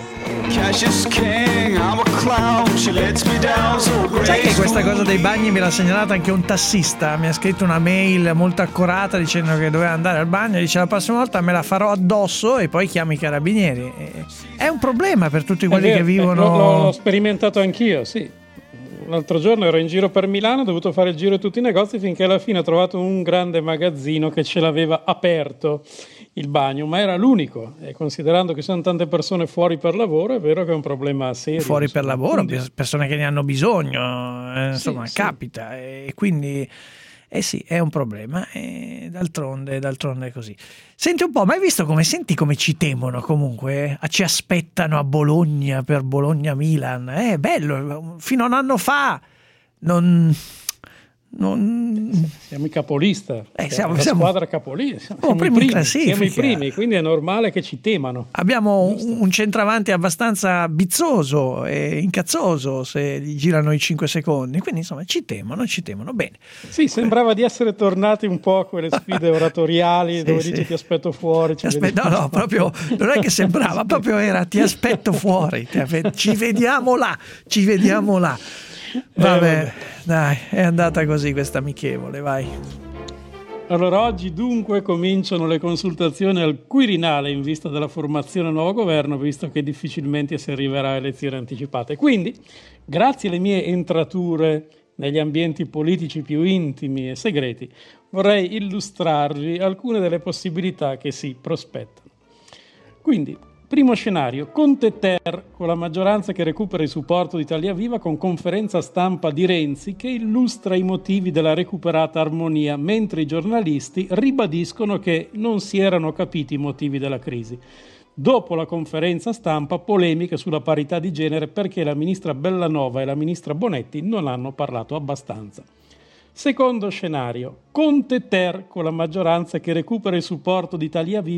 Sai che questa cosa dei bagni me l'ha segnalata anche un tassista, mi ha scritto una mail molto accorata dicendo che doveva andare al bagno, dice la prossima volta me la farò addosso e poi chiamo i carabinieri. È un problema per tutti quelli che vivono... L'ho sperimentato anch'io, sì. L'altro giorno ero in giro per Milano, ho dovuto fare il giro di tutti i negozi finché alla fine ho trovato un grande magazzino che ce l'aveva aperto il bagno, ma era l'unico, e considerando che sono tante persone fuori per lavoro è vero che è un problema serio. Fuori per lavoro, quindi... persone che ne hanno bisogno, insomma, sì, capita, e quindi sì, è un problema, e d'altronde è così. Senti un po', ma hai visto senti come ci temono comunque? Ci aspettano a Bologna per Bologna-Milan, è bello, fino a un anno fa siamo i capolista, siamo squadra capolista, siamo i primi, quindi è normale che ci temano. Abbiamo un centravanti abbastanza bizzoso e incazzoso se gli girano i 5 secondi, quindi insomma ci temono bene. Sì, sembrava di essere tornati un po' a quelle sfide oratoriali dove dici ti aspetto fuori. No, proprio non è che sembrava, proprio era ti aspetto fuori, ci vediamo là. Vabbè, dai, è andata così questa amichevole, vai. Allora, oggi dunque cominciano le consultazioni al Quirinale in vista della formazione del nuovo governo, visto che difficilmente si arriverà a elezioni anticipate. Quindi, grazie alle mie entrature negli ambienti politici più intimi e segreti, vorrei illustrarvi alcune delle possibilità che si prospettano. Quindi, primo scenario, Conte-Ter, con la maggioranza che recupera il supporto di Italia Viva, con conferenza stampa di Renzi che illustra i motivi della recuperata armonia, mentre i giornalisti ribadiscono che non si erano capiti i motivi della crisi. Dopo la conferenza stampa, polemiche sulla parità di genere perché la ministra Bellanova e la ministra Bonetti non hanno parlato abbastanza. Secondo scenario, Conte-Ter, con la maggioranza che recupera il supporto di Italia Viva,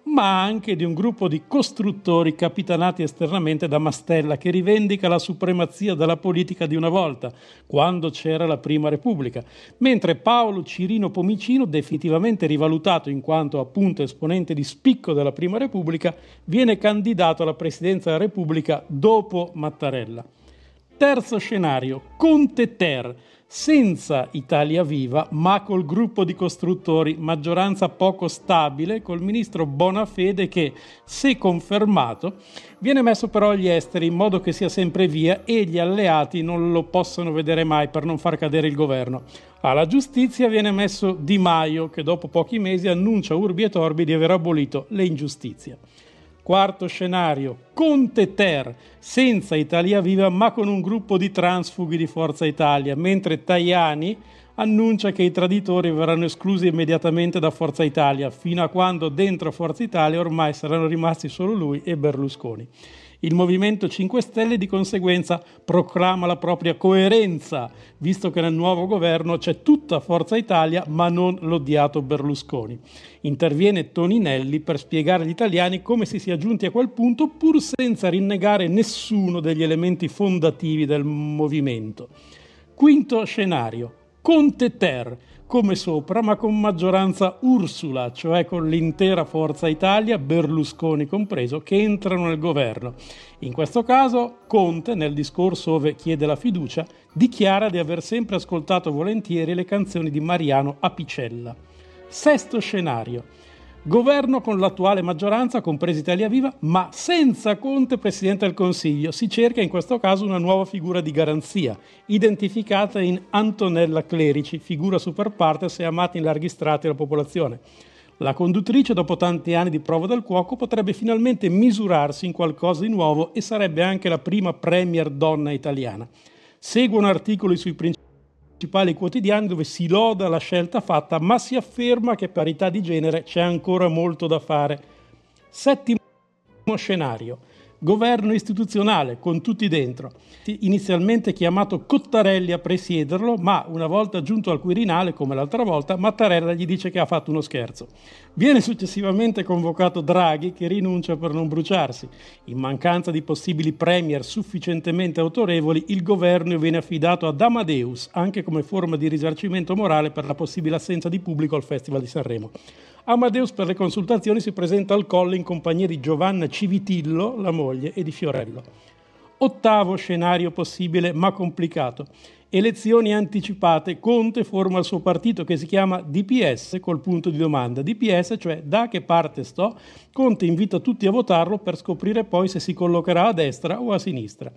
ma anche di un gruppo di costruttori capitanati esternamente da Mastella, che rivendica la supremazia della politica di una volta, quando c'era la Prima Repubblica, mentre Paolo Cirino Pomicino, definitivamente rivalutato in quanto appunto esponente di spicco della Prima Repubblica, viene candidato alla Presidenza della Repubblica dopo Mattarella. Terzo scenario, Conte Ter, senza Italia Viva, ma col gruppo di costruttori, maggioranza poco stabile, col ministro Bonafede che, se confermato, viene messo però agli esteri in modo che sia sempre via e gli alleati non lo possono vedere mai per non far cadere il governo. Alla giustizia viene messo Di Maio, che dopo pochi mesi annuncia urbi e torbi di aver abolito le ingiustizie. Quarto scenario, Conte Ter, senza Italia Viva ma con un gruppo di transfughi di Forza Italia, mentre Tajani annuncia che i traditori verranno esclusi immediatamente da Forza Italia, fino a quando dentro Forza Italia ormai saranno rimasti solo lui e Berlusconi. Il Movimento 5 Stelle di conseguenza proclama la propria coerenza, visto che nel nuovo governo c'è tutta Forza Italia ma non l'odiato Berlusconi. Interviene Toninelli per spiegare agli italiani come si sia giunti a quel punto pur senza rinnegare nessuno degli elementi fondativi del movimento. Quinto scenario, Conte Ter, come sopra ma con maggioranza Ursula, cioè con l'intera Forza Italia, Berlusconi compreso, che entrano nel governo. In questo caso Conte, nel discorso ove chiede la fiducia, dichiara di aver sempre ascoltato volentieri le canzoni di Mariano Apicella. Sesto scenario, governo con l'attuale maggioranza, compresa Italia Viva, ma senza Conte Presidente del Consiglio. Si cerca in questo caso una nuova figura di garanzia, identificata in Antonella Clerici, figura super partes e amata in larghi strati della popolazione. La conduttrice, dopo tanti anni di prova del cuoco, potrebbe finalmente misurarsi in qualcosa di nuovo e sarebbe anche la prima premier donna italiana. Seguono articoli sui principali quotidiani dove si loda la scelta fatta, ma si afferma che parità di genere c'è ancora molto da fare. Settimo scenario, governo istituzionale con tutti dentro. Inizialmente chiamato Cottarelli a presiederlo, ma una volta giunto al Quirinale, come l'altra volta, Mattarella gli dice che ha fatto uno scherzo. Viene successivamente convocato Draghi, che rinuncia per non bruciarsi. In mancanza di possibili premier sufficientemente autorevoli, il governo viene affidato ad Amadeus, anche come forma di risarcimento morale per la possibile assenza di pubblico al Festival di Sanremo. Amadeus per le consultazioni si presenta al Colle in compagnia di Giovanna Civitillo, la moglie, e di Fiorello. Ottavo scenario possibile ma complicato. Elezioni anticipate. Conte forma il suo partito che si chiama DPS col punto di domanda. DPS, cioè da che parte sto? Conte invita tutti a votarlo per scoprire poi se si collocherà a destra o a sinistra.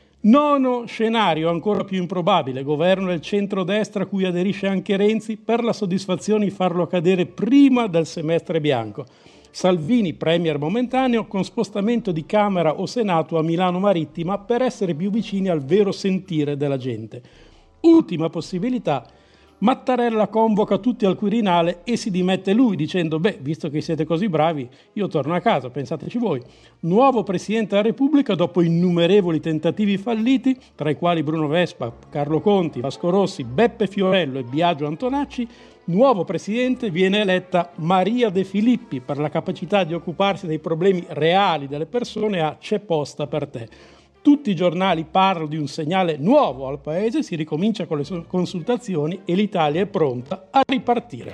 Nono scenario, ancora più improbabile, governo del centrodestra a cui aderisce anche Renzi per la soddisfazione di farlo cadere prima del semestre bianco. Salvini premier momentaneo con spostamento di Camera o Senato a Milano Marittima per essere più vicini al vero sentire della gente. Ultima possibilità, Mattarella convoca tutti al Quirinale e si dimette lui dicendo visto che siete così bravi io torno a casa, pensateci voi. Nuovo Presidente della Repubblica dopo innumerevoli tentativi falliti, tra i quali Bruno Vespa, Carlo Conti, Vasco Rossi, Beppe Fiorello e Biagio Antonacci. Nuovo Presidente viene eletta Maria De Filippi per la capacità di occuparsi dei problemi reali delle persone a C'è posta per te. Tutti i giornali parlano di un segnale nuovo al Paese, si ricomincia con le consultazioni e l'Italia è pronta a ripartire.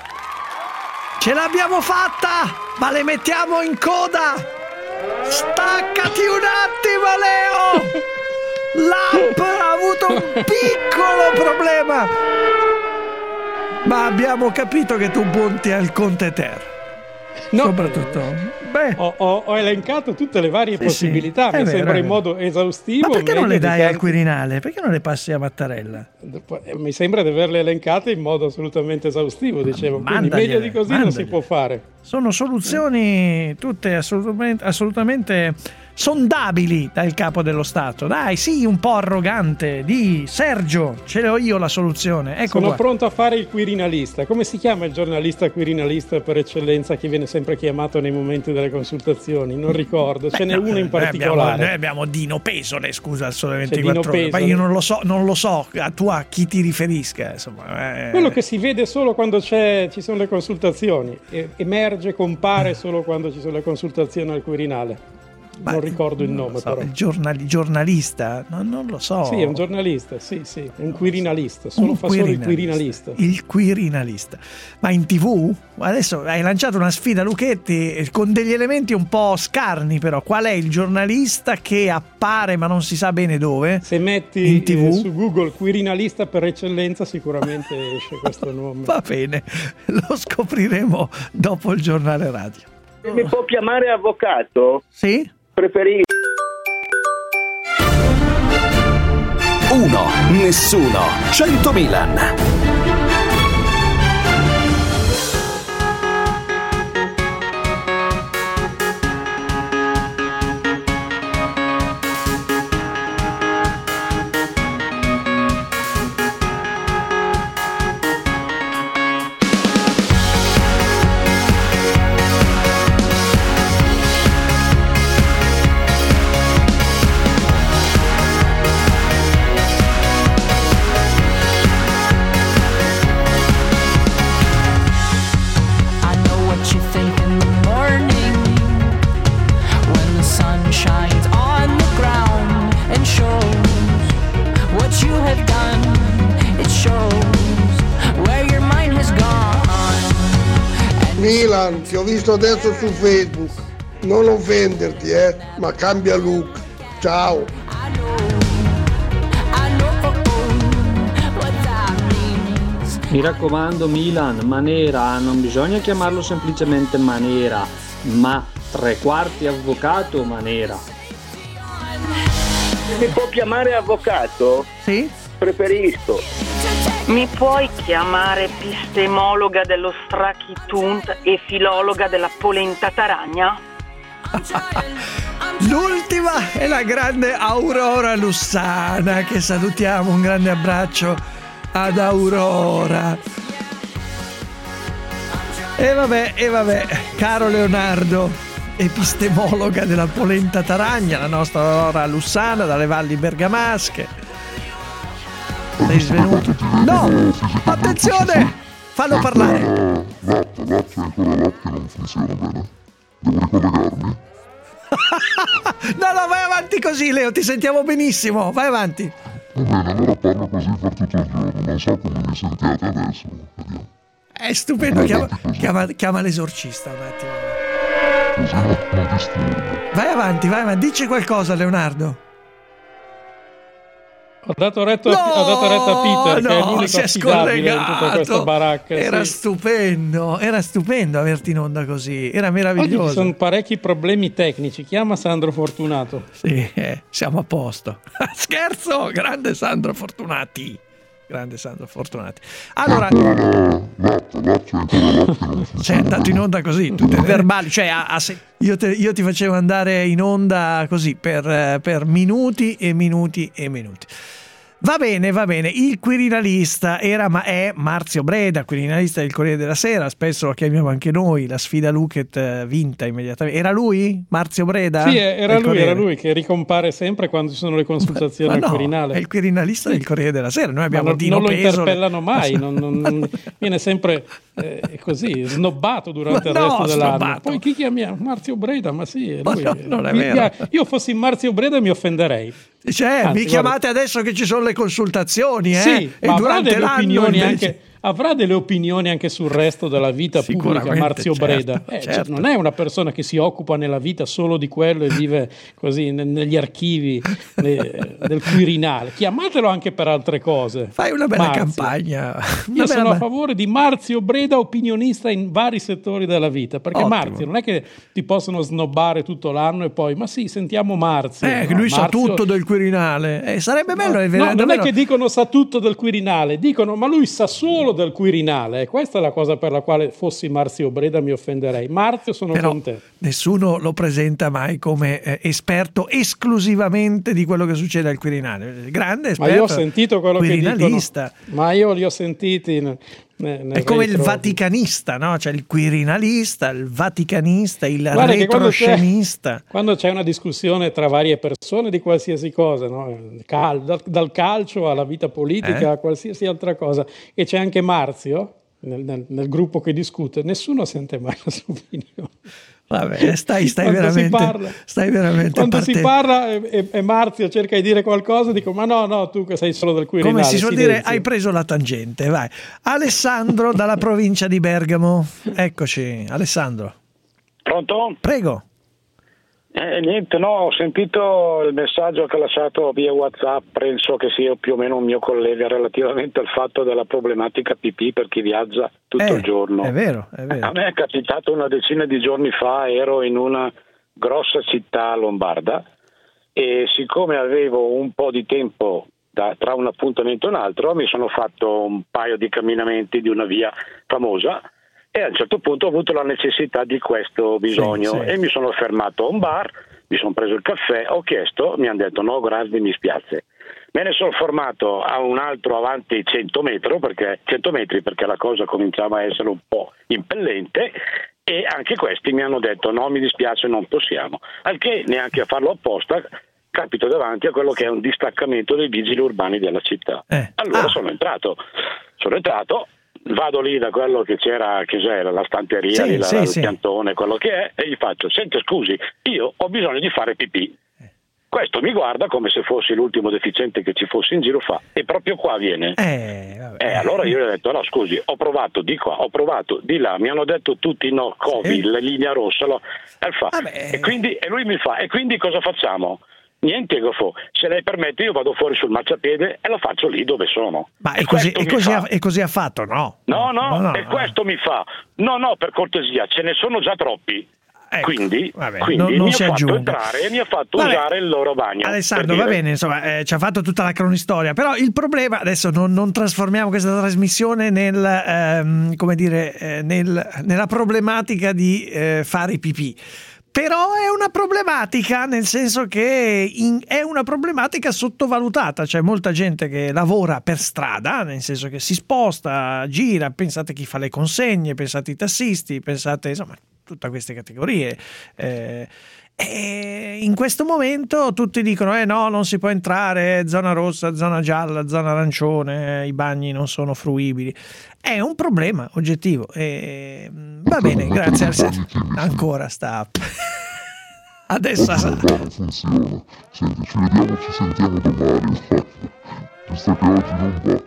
Ce l'abbiamo fatta, ma le mettiamo in coda! Staccati un attimo, Leo! L'app ha avuto un piccolo problema, ma abbiamo capito che tu punti al Conte Ter. No, soprattutto ho elencato tutte le varie possibilità, mi sembra in modo esaustivo. Ma perché non le dai al Quirinale? Perché non le passi a Mattarella? Mi sembra di averle elencate in modo assolutamente esaustivo, dicevo. Quindi meglio di così non si può fare. Sono soluzioni tutte assolutamente sondabili dal capo dello Stato. Dai, sì, un po' arrogante. Di Sergio, ce l'ho io la soluzione. Ecco Sono qua. Pronto a fare il quirinalista. Come si chiama il giornalista quirinalista per eccellenza che viene sempre chiamato nei momenti delle consultazioni? Non ricordo, ce n'è uno in particolare. Noi abbiamo Dino Pesole, scusa, al Sole 24 Dino Ore. Pesole. Ma io non lo so, tu a chi ti riferisca, insomma. Quello che si vede solo quando ci sono le consultazioni, emerge, compare solo quando ci sono le consultazioni al Quirinale. Non ricordo il nome, so, però. Il giornalista? Non lo so. Sì, è un giornalista, sì, un quirinalista. Solo il quirinalista. Il quirinalista. Ma in TV? Adesso hai lanciato una sfida, Luchetti, con degli elementi un po' scarni, però. Qual è il giornalista che appare ma non si sa bene dove? Se metti in TV? Su Google quirinalista per eccellenza, sicuramente esce questo nome. Va bene, lo scopriremo dopo il giornale radio. Mi può chiamare avvocato? Sì? Preferisco. 1, nessuno, 100 Milan. Milan, ti ho visto adesso su Facebook, non offenderti, ma cambia look. Ciao. Mi raccomando Milan, Manera, non bisogna chiamarlo semplicemente Manera, ma 3/4 avvocato Manera. Mi può chiamare avvocato? Sì? Preferisco. Mi puoi chiamare epistemologa dello strachitunt e filologa della polenta taragna? L'ultima è la grande Aurora Lussana, che salutiamo, un grande abbraccio ad Aurora. E vabbè, caro Leonardo, epistemologa della polenta taragna, la nostra Aurora Lussana dalle valli bergamasche. Sei svenuto? No! Attenzione! Fallo parlare! Non funziona bene. Devo ricollegarmi? No, vai avanti così, Leo, ti sentiamo benissimo. Vai avanti. Va bene, allora parlo così per tutto il giorno. Non so come mi sentiate adesso. Vediamo. È stupendo, chiama l'esorcista un attimo. Così non disturbo. Vai avanti, dici qualcosa, Leonardo. Ho dato retta a Peter, che è l'unico affidabile in tutta questa baracca. Era stupendo averti in onda così, era meraviglioso. Oggi ci sono parecchi problemi tecnici, chiama Sandro Fortunato. Sì, siamo a posto. Scherzo, grande Sandro Fortunati. Allora, sei andato in onda così, tutte verbali, cioè io ti facevo andare in onda così per minuti e minuti e minuti. Va bene, il quirinalista è Marzio Breda, quirinalista del Corriere della Sera, spesso lo chiamiamo anche noi, la sfida Luket vinta immediatamente. Era lui, Marzio Breda? Sì, era lui che ricompare sempre quando ci sono le consultazioni al Quirinale. È il quirinalista del Corriere della Sera, noi abbiamo Dino non lo Pesole. interpellano mai, non viene sempre così, snobbato durante il resto dell'anno. Snobbato. Poi chi chiamiamo? Marzio Breda, ma sì, è lui. Non è vero. Io fossi Marzio Breda mi offenderei. Mi chiamate adesso che ci sono le consultazioni, sì, e ma durante l'anno avrà delle opinioni anche sul resto della vita pubblica, Marzio Breda. Certo. Non è una persona che si occupa nella vita solo di quello e vive così negli archivi del Quirinale. Chiamatelo anche per altre cose. Fai una bella campagna. Io sono a favore di Marzio Breda, opinionista in vari settori della vita, perché Ottimo. Marzio non è che ti possono snobbare tutto l'anno e poi, ma sì, sentiamo Marzio. Lui sa tutto del Quirinale. Sarebbe bello. Non è che dicono sa tutto del Quirinale, dicono ma lui sa solo del Quirinale. Questa è la cosa per la quale fossi Marzio Breda mi offenderei. Marzio, sono con te. Nessuno lo presenta mai come esperto esclusivamente di quello che succede al Quirinale. Grande esperto. Ma io ho sentito quello che dicono. Quirinalista. Ma io li ho sentiti È come il vaticanista, no? C'è il quirinalista, il vaticanista, il Guarda che retroscenista. Quando c'è una discussione tra varie persone di qualsiasi cosa, no? Dal calcio alla vita politica a qualsiasi altra cosa, e c'è anche Marzio nel gruppo che discute, nessuno sente mai la sua opinione. Vabbè, stai veramente quando si parla e Marzio cerca di dire qualcosa, dico ma no, tu che sei solo del Quirinale. Come si suol dire, hai preso la tangente, vai. Alessandro dalla provincia di Bergamo, eccoci. Alessandro. Pronto? Prego. Niente, ho sentito il messaggio che ha lasciato via WhatsApp, penso che sia più o meno un mio collega, relativamente al fatto della problematica pipì per chi viaggia tutto il giorno. È vero. A me è capitato una decina di giorni fa, ero in una grossa città lombarda e siccome avevo un po' di tempo tra un appuntamento e un altro, mi sono fatto un paio di camminamenti di una via famosa. E a un certo punto ho avuto la necessità di questo bisogno e mi sono fermato a un bar, mi sono preso il caffè, ho chiesto, mi hanno detto no grazie, mi spiace. Me ne sono fermato a un altro avanti 100 metri perché la cosa cominciava a essere un po' impellente e anche questi mi hanno detto no mi dispiace non possiamo, al che neanche a farlo apposta capito davanti a quello che è un distaccamento dei vigili urbani della città. Allora sono entrato. Vado lì da quello che c'era la stanteria, il piantone, quello che è, e gli faccio, senti scusi, io ho bisogno di fare pipì. Questo mi guarda come se fossi l'ultimo deficiente che ci fosse in giro, fa, e proprio qua viene. Allora io gli ho detto, no scusi, ho provato di qua, ho provato di là, mi hanno detto tutti no, Covid, la linea rossa, e lui mi fa, e quindi cosa facciamo? Niente, se lei permette io vado fuori sul marciapiede e lo faccio lì dove sono. Ma e così ha fatto, no? No, e questo mi fa, no, per cortesia, ce ne sono già troppi. Ecco, quindi non mi si ha fatto aggiunga. entrare e mi ha fatto usare il loro bagno. Alessandro, va bene, insomma, ci ha fatto tutta la cronistoria, però il problema, adesso non trasformiamo questa trasmissione nella problematica di fare pipì. Però è una problematica, nel senso che è una problematica sottovalutata. C'è molta gente che lavora per strada, nel senso che si sposta, gira, pensate chi fa le consegne, pensate i tassisti, pensate insomma tutte queste categorie. E in questo momento tutti dicono no, non si può entrare, zona rossa, zona gialla, zona arancione, i bagni non sono fruibili. È un problema oggettivo. Va bene, grazie. Ancora sta. Adesso funziona. Senti, ci sentiamo domani. Visto che oggi non va.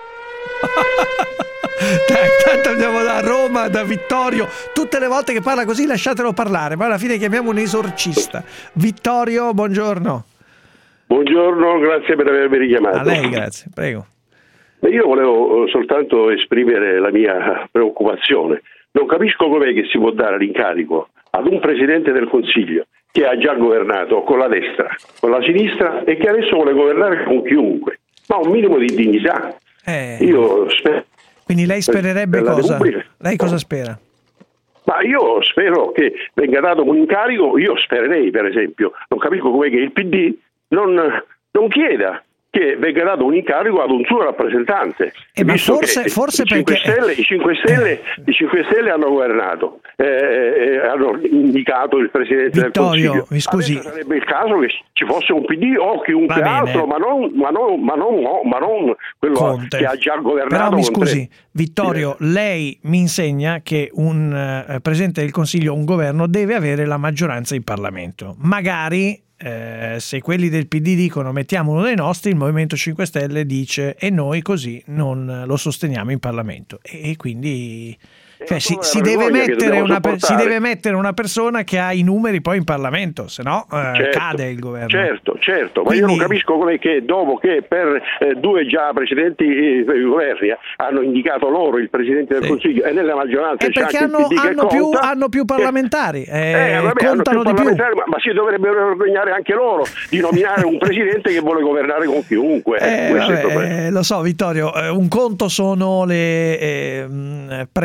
Tanto andiamo da Roma, da Vittorio. Tutte le volte che parla così lasciatelo parlare, ma alla fine chiamiamo un esorcista. Vittorio, buongiorno. Buongiorno, grazie per avermi richiamato. A lei, grazie, prego. Io volevo soltanto esprimere la mia preoccupazione. Non capisco com'è che si può dare l'incarico ad un Presidente del Consiglio che ha già governato con la destra, con la sinistra e che adesso vuole governare con chiunque. Ma un minimo di dignità. Io spero. Quindi lei spererebbe cosa? Lei cosa spera? Ma io spero che venga dato un incarico, io spererei per esempio, non capisco com'è che il PD non chieda che venga dato un incarico ad un suo rappresentante. Ma forse perché i 5 Stelle hanno governato, hanno indicato il Presidente del Consiglio. Mi scusi. Adesso sarebbe il caso che ci fosse un PD o chiunque altro, ma non quello Conte, che ha già governato. Però mi scusi, Vittorio, lei mi insegna che un Presidente del Consiglio, un governo, deve avere la maggioranza in Parlamento. Magari se quelli del PD dicono mettiamo uno dei nostri, il Movimento 5 Stelle dice e noi così non lo sosteniamo in Parlamento, e quindi si deve mettere una persona che ha i numeri poi in Parlamento, se no cade il governo. Certo, ma io non capisco come che dopo che per due già precedenti governi hanno indicato loro il Presidente del Consiglio e nella maggioranza c'è perché anche il PD hanno più parlamentari, contano di più. Ma si dovrebbero vergognare anche loro di nominare un Presidente che vuole governare con chiunque. Lo so, Vittorio, un conto sono le preferenze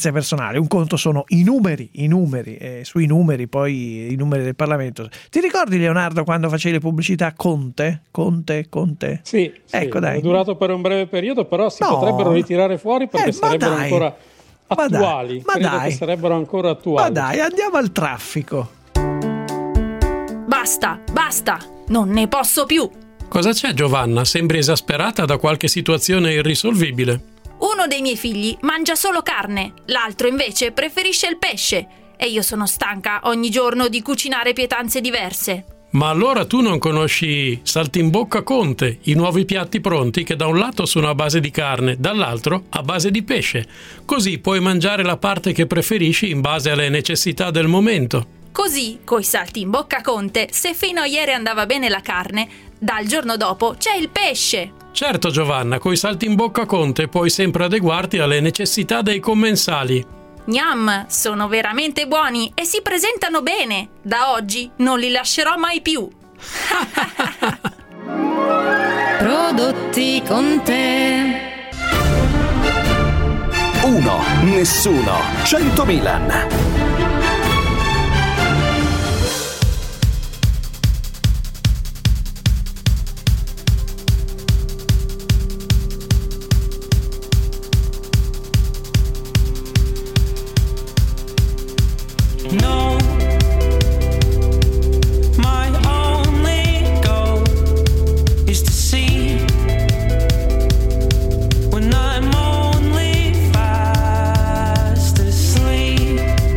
esperienze personali, un conto sono i numeri, sui numeri poi i numeri del Parlamento. Ti ricordi, Leonardo, quando facevi le pubblicità Conte? Sì, ecco, dai. È durato per un breve periodo, però si potrebbero ritirare fuori perché sarebbero ancora attuali. Credo che sarebbero ancora attuali. Ma dai, andiamo al traffico. Basta, non ne posso più. Cosa c'è, Giovanna? Sembri esasperata da qualche situazione irrisolvibile. Uno dei miei figli mangia solo carne, l'altro invece preferisce il pesce e io sono stanca ogni giorno di cucinare pietanze diverse. Ma allora tu non conosci Saltimbocca Conte, i nuovi piatti pronti che da un lato sono a base di carne, dall'altro a base di pesce. Così puoi mangiare la parte che preferisci in base alle necessità del momento. Così, coi Saltimbocca Conte, se fino a ieri andava bene la carne, dal giorno dopo c'è il pesce. Certo, Giovanna, coi Saltimbocca Conte puoi sempre adeguarti alle necessità dei commensali. Gnam, sono veramente buoni e si presentano bene. Da oggi non li lascerò mai più. Prodotti con te. 1, nessuno, 100 Milan. No, my only goal is to see when I'm only fast asleep.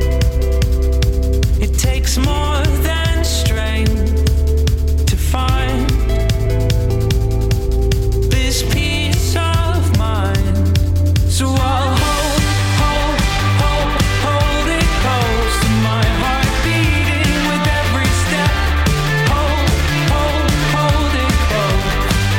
It takes more than strength to find this peace of mind. So I'll hold it close to my heart beating with every step. Hold it close.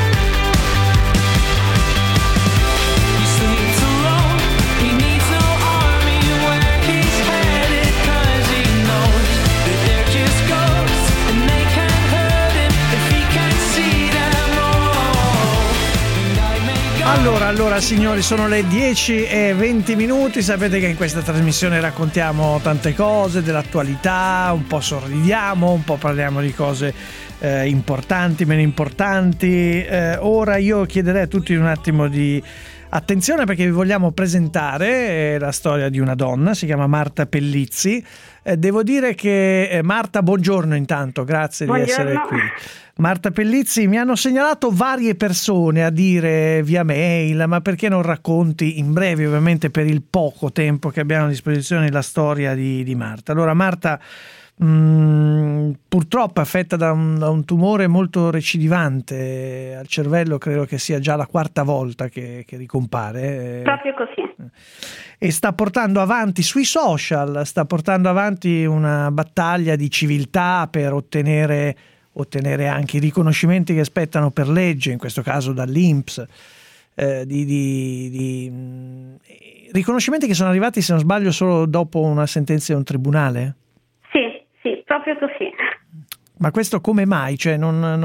He sleeps alone, he needs no army where he's headed, 'cause he knows that they're just ghosts and they can't hurt him if he can't see them all. And I may go. Allora signori, sono le 10:20. Sapete che in questa trasmissione raccontiamo tante cose dell'attualità, un po' sorridiamo, un po' parliamo di cose importanti, meno importanti. Ora io chiederei a tutti un attimo di attenzione perché vi vogliamo presentare la storia di una donna, si chiama Marta Pellizzi. Devo dire che Marta, buongiorno intanto, grazie di essere qui. Marta Pellizzi, mi hanno segnalato varie persone a dire via mail, ma perché non racconti in breve, ovviamente per il poco tempo che abbiamo a disposizione, la storia di Marta. Allora Marta purtroppo è affetta da un tumore molto recidivante al cervello, credo che sia già la quarta volta che ricompare. Proprio così. E sta portando avanti sui social, una battaglia di civiltà per ottenere anche i riconoscimenti che aspettano per legge, in questo caso dall'INPS, riconoscimenti che sono arrivati, se non sbaglio, solo dopo una sentenza di un tribunale? Sì, proprio così. Ma questo come mai? Cioè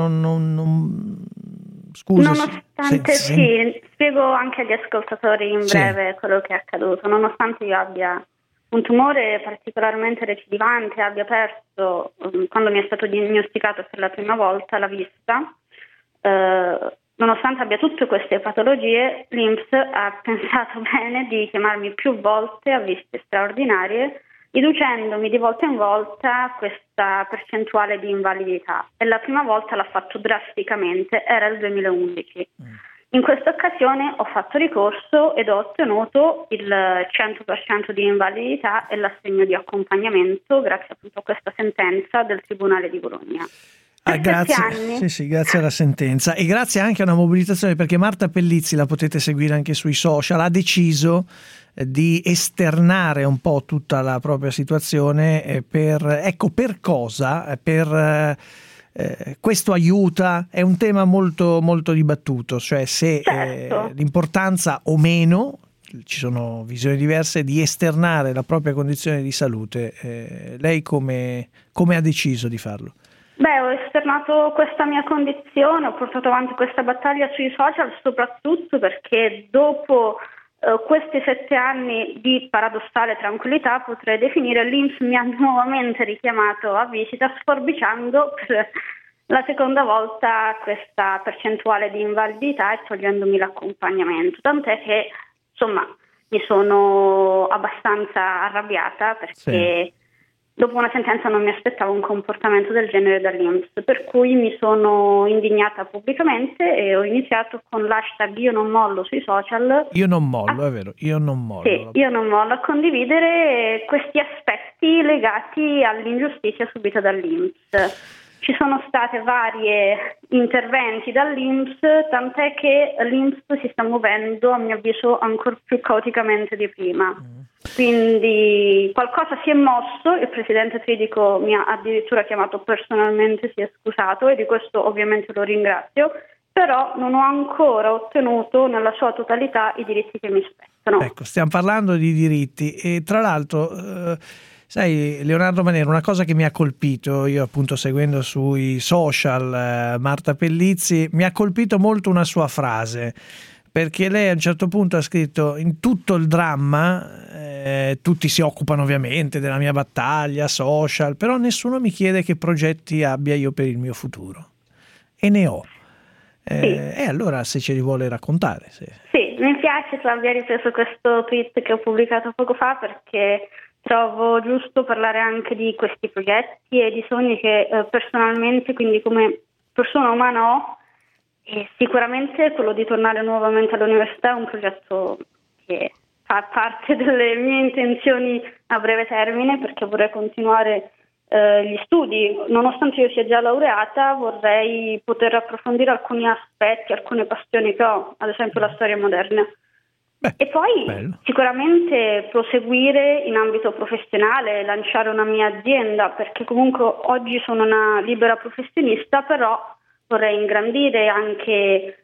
scusa. Nonostante sì, spiego anche agli ascoltatori in breve quello che è accaduto. Nonostante io abbia un tumore particolarmente recidivante, abbia perso, quando mi è stato diagnosticato per la prima volta, la vista, nonostante abbia tutte queste patologie, l'INPS ha pensato bene di chiamarmi più volte a visite straordinarie, riducendomi di volta in volta questa percentuale di invalidità, e la prima volta l'ha fatto drasticamente, era il 2011. In questa occasione ho fatto ricorso ed ho ottenuto il 100% di invalidità e l'assegno di accompagnamento grazie appunto a questa sentenza del Tribunale di Bologna. Grazie alla sentenza e grazie anche a una mobilitazione, perché Marta Pellizzi, la potete seguire anche sui social, ha deciso di esternare un po' tutta la propria situazione per cosa? Questo aiuta, è un tema molto, molto dibattuto, cioè se l'importanza o meno, ci sono visioni diverse, di esternare la propria condizione di salute. Lei come ha deciso di farlo? Ho esternato questa mia condizione, ho portato avanti questa battaglia sui social soprattutto perché dopo questi 7 anni di paradossale tranquillità potrei definire, l'INPS mi ha nuovamente richiamato a visita, sforbiciando per la seconda volta questa percentuale di invalidità e togliendomi l'accompagnamento, tant'è che insomma mi sono abbastanza arrabbiata perché dopo una sentenza non mi aspettavo un comportamento del genere dall'INPS, per cui mi sono indignata pubblicamente e ho iniziato con l'hashtag Io non mollo sui social. Io non mollo, è vero, io non mollo. Sì, io non mollo, a condividere questi aspetti legati all'ingiustizia subita dall'INPS. Ci sono state varie interventi dall'INPS, tant'è che l'INPS si sta muovendo, a mio avviso, ancora più caoticamente di prima. Quindi qualcosa si è mosso, il presidente Tridico mi ha addirittura chiamato personalmente, si è scusato e di questo ovviamente lo ringrazio, però non ho ancora ottenuto nella sua totalità i diritti che mi spettano. Ecco, stiamo parlando di diritti e tra l'altro... sai, Leonardo Manera, una cosa che mi ha colpito, io appunto seguendo sui social Marta Pellizzi, mi ha colpito molto una sua frase, perché lei a un certo punto ha scritto: in tutto il dramma tutti si occupano ovviamente della mia battaglia social, però nessuno mi chiede che progetti abbia io per il mio futuro, e ne ho. E allora se ce li vuole raccontare. Sì, mi piace che abbia ripreso questo tweet che ho pubblicato poco fa, perché trovo giusto parlare anche di questi progetti e di sogni che personalmente, quindi come persona umana, ho, e sicuramente quello di tornare nuovamente all'università è un progetto che fa parte delle mie intenzioni a breve termine, perché vorrei continuare gli studi. Nonostante io sia già laureata, vorrei poter approfondire alcuni aspetti, alcune passioni che ho, ad esempio la storia moderna. E poi sicuramente proseguire in ambito professionale, lanciare una mia azienda, perché comunque oggi sono una libera professionista, però vorrei ingrandire anche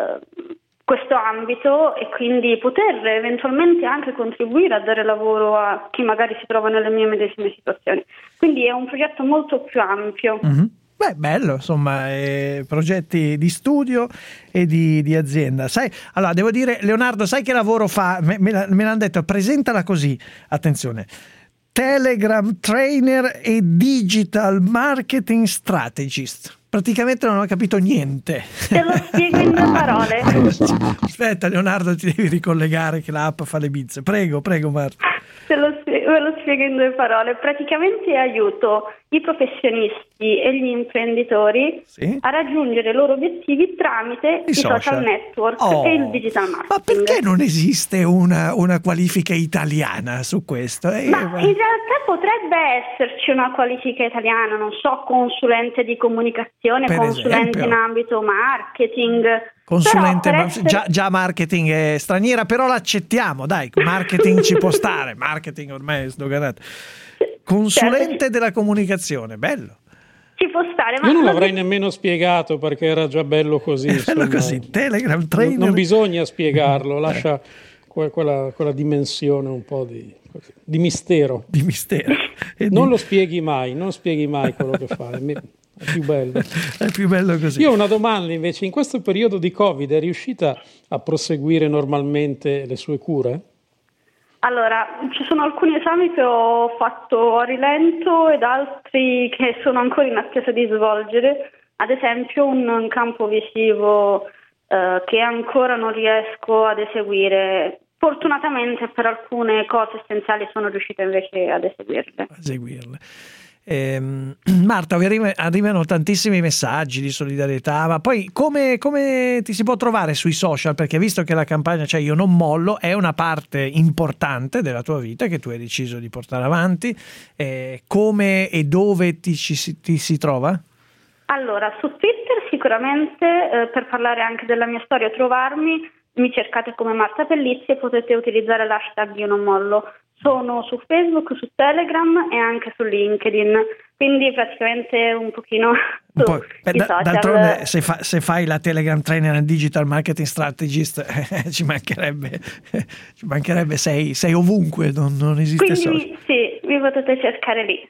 questo ambito e quindi poter eventualmente anche contribuire a dare lavoro a chi magari si trova nelle mie medesime situazioni. Quindi è un progetto molto più ampio. Beh, bello, insomma, progetti di studio e di azienda. Sai, allora devo dire, Leonardo, sai che lavoro fa? Me l'hanno detto, presentala così, attenzione: Telegram Trainer e Digital Marketing Strategist. Praticamente non ho capito niente. Te lo spiego in 2 parole. Aspetta, Leonardo, ti devi ricollegare che l'app fa le bizze. Prego, Marta. Ve lo spiego in 2 parole. Praticamente aiuto i professionisti e gli imprenditori a raggiungere i loro obiettivi tramite i social network e il digital marketing. Ma perché non esiste una qualifica italiana su questo? Ma in realtà potrebbe esserci una qualifica italiana, non so, consulente di comunicazione, per consulente esempio, in ambito marketing. Consulente, già marketing è straniera, però l'accettiamo, dai, marketing ci può stare, marketing ormai è sdoganato. Consulente della comunicazione, bello. Ci può stare, ma io non l'avrei nemmeno spiegato perché era già bello così. Bello così, Telegram Trainer. Non bisogna spiegarlo, lascia quella dimensione un po' di mistero. Di mistero. Non lo spieghi mai, non spieghi mai quello che fa. È più bello. È più bello così. Io ho una domanda invece: in questo periodo di Covid è riuscita a proseguire normalmente le sue cure? Allora, ci sono alcuni esami che ho fatto a rilento ed altri che sono ancora in attesa di svolgere, ad esempio un campo visivo che ancora non riesco ad eseguire. Fortunatamente per alcune cose essenziali sono riuscita invece ad eseguirle. Marta, arrivano tantissimi messaggi di solidarietà, ma poi come ti si può trovare sui social? Perché visto che la campagna Io non mollo è una parte importante della tua vita che tu hai deciso di portare avanti, come e dove ti si trova? Allora, su Twitter sicuramente, per parlare anche della mia storia, trovarmi, mi cercate come Marta Pellizzi e potete utilizzare l'hashtag Io non mollo. Sono su Facebook, su Telegram e anche su LinkedIn, quindi praticamente un pochino sui social. D'altronde se fai la Telegram Trainer and Digital Marketing Strategist ci mancherebbe sei ovunque, non esiste quindi social. Sì, vi potete cercare lì.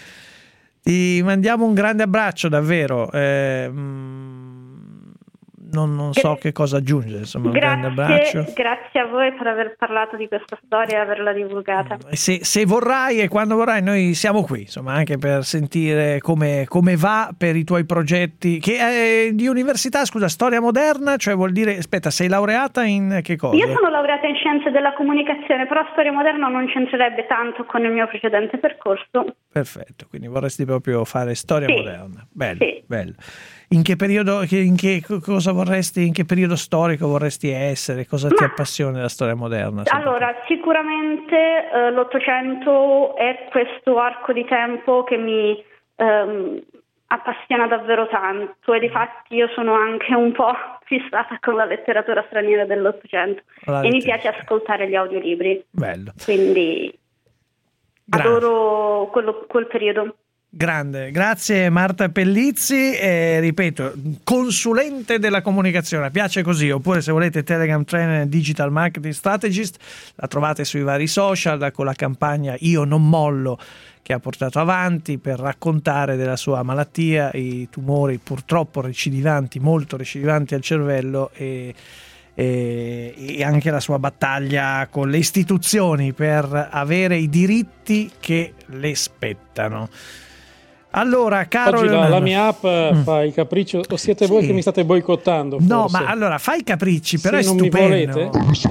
Ti mandiamo un grande abbraccio davvero. non so che cosa aggiungere, insomma, un grande abbraccio. Grazie a voi per aver parlato di questa storia e averla divulgata. Se vorrai e quando vorrai noi siamo qui, insomma, anche per sentire come va per i tuoi progetti che di università, scusa, storia moderna, cioè vuol dire, aspetta, sei laureata in che cosa? Io sono laureata in scienze della comunicazione, però storia moderna non c'entrerebbe tanto con il mio precedente percorso. Perfetto, quindi vorresti proprio fare storia moderna. Bello, sì. Bello. In che periodo, in che periodo storico vorresti essere? Cosa ti appassiona della storia moderna? Allora, sicuramente l'Ottocento è questo arco di tempo che mi appassiona davvero tanto, e difatti io sono anche un po' fissata con la letteratura straniera dell'Ottocento e mi piace ascoltare gli audiolibri. Bello. Quindi adoro quel periodo. Grande, grazie Marta Pellizzi, ripeto, consulente della comunicazione, piace così, oppure se volete Telegram Trainer Digital Marketing Strategist, la trovate sui vari social con la campagna Io non mollo che ha portato avanti per raccontare della sua malattia, i tumori purtroppo recidivanti, molto recidivanti al cervello e anche la sua battaglia con le istituzioni per avere i diritti che le spettano. Allora, caro oggi Leonardo, la mia app fa i capricci, o siete voi che mi state boicottando? No, forse? ma allora fai i capricci, però se è non mi stupendo.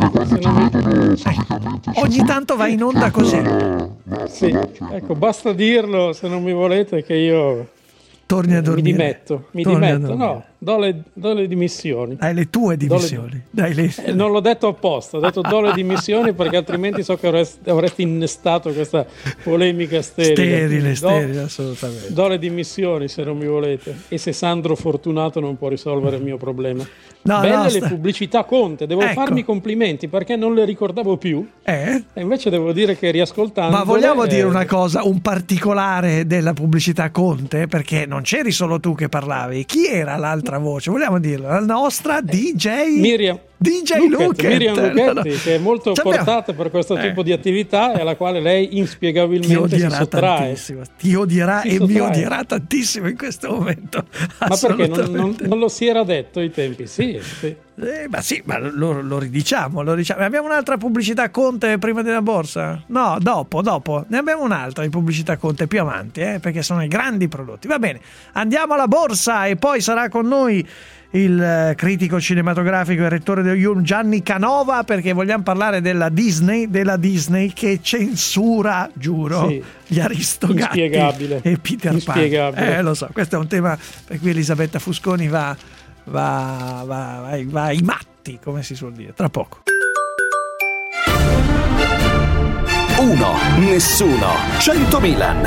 Ogni tanto va in onda così. Sì, ecco, basta dirlo, se non mi volete, che io torni a dormire. Mi dimetto, no, do le dimissioni. Hai le tue dimissioni. Non l'ho detto apposta, ho detto do le dimissioni perché altrimenti so che avresti innestato questa polemica sterile. Sterile, assolutamente. Do le dimissioni se non mi volete, e se Sandro Fortunato non può risolvere il mio problema. Belle le pubblicità Conte, devo farmi i complimenti perché non le ricordavo più, e invece devo dire che riascoltando. Ma vogliamo dire una cosa, un particolare della pubblicità Conte, perché non c'eri solo tu che parlavi, chi era l'altra voce? Vogliamo dirlo, la nostra DJ Miriam Luchetti, che è molto portata per questo tipo di attività e alla quale lei inspiegabilmente si sottrae. Ti odierà e mi odierà tantissimo in questo momento. Ma perché non lo si era detto ai tempi? Sì. Ma lo ridiciamo. Abbiamo un'altra pubblicità Conte prima della borsa? No, dopo. Ne abbiamo un'altra di pubblicità Conte più avanti, perché sono i grandi prodotti. Va bene, andiamo alla borsa e poi sarà con noi il critico cinematografico e rettore dello IUM Gianni Canova, perché vogliamo parlare della Disney che censura, giuro, gli Aristogatti e Peter Pan. Lo so, questo è un tema per cui Elisabetta Fusconi va ai matti, come si suol dire, tra poco. Uno, nessuno, 100 Milan.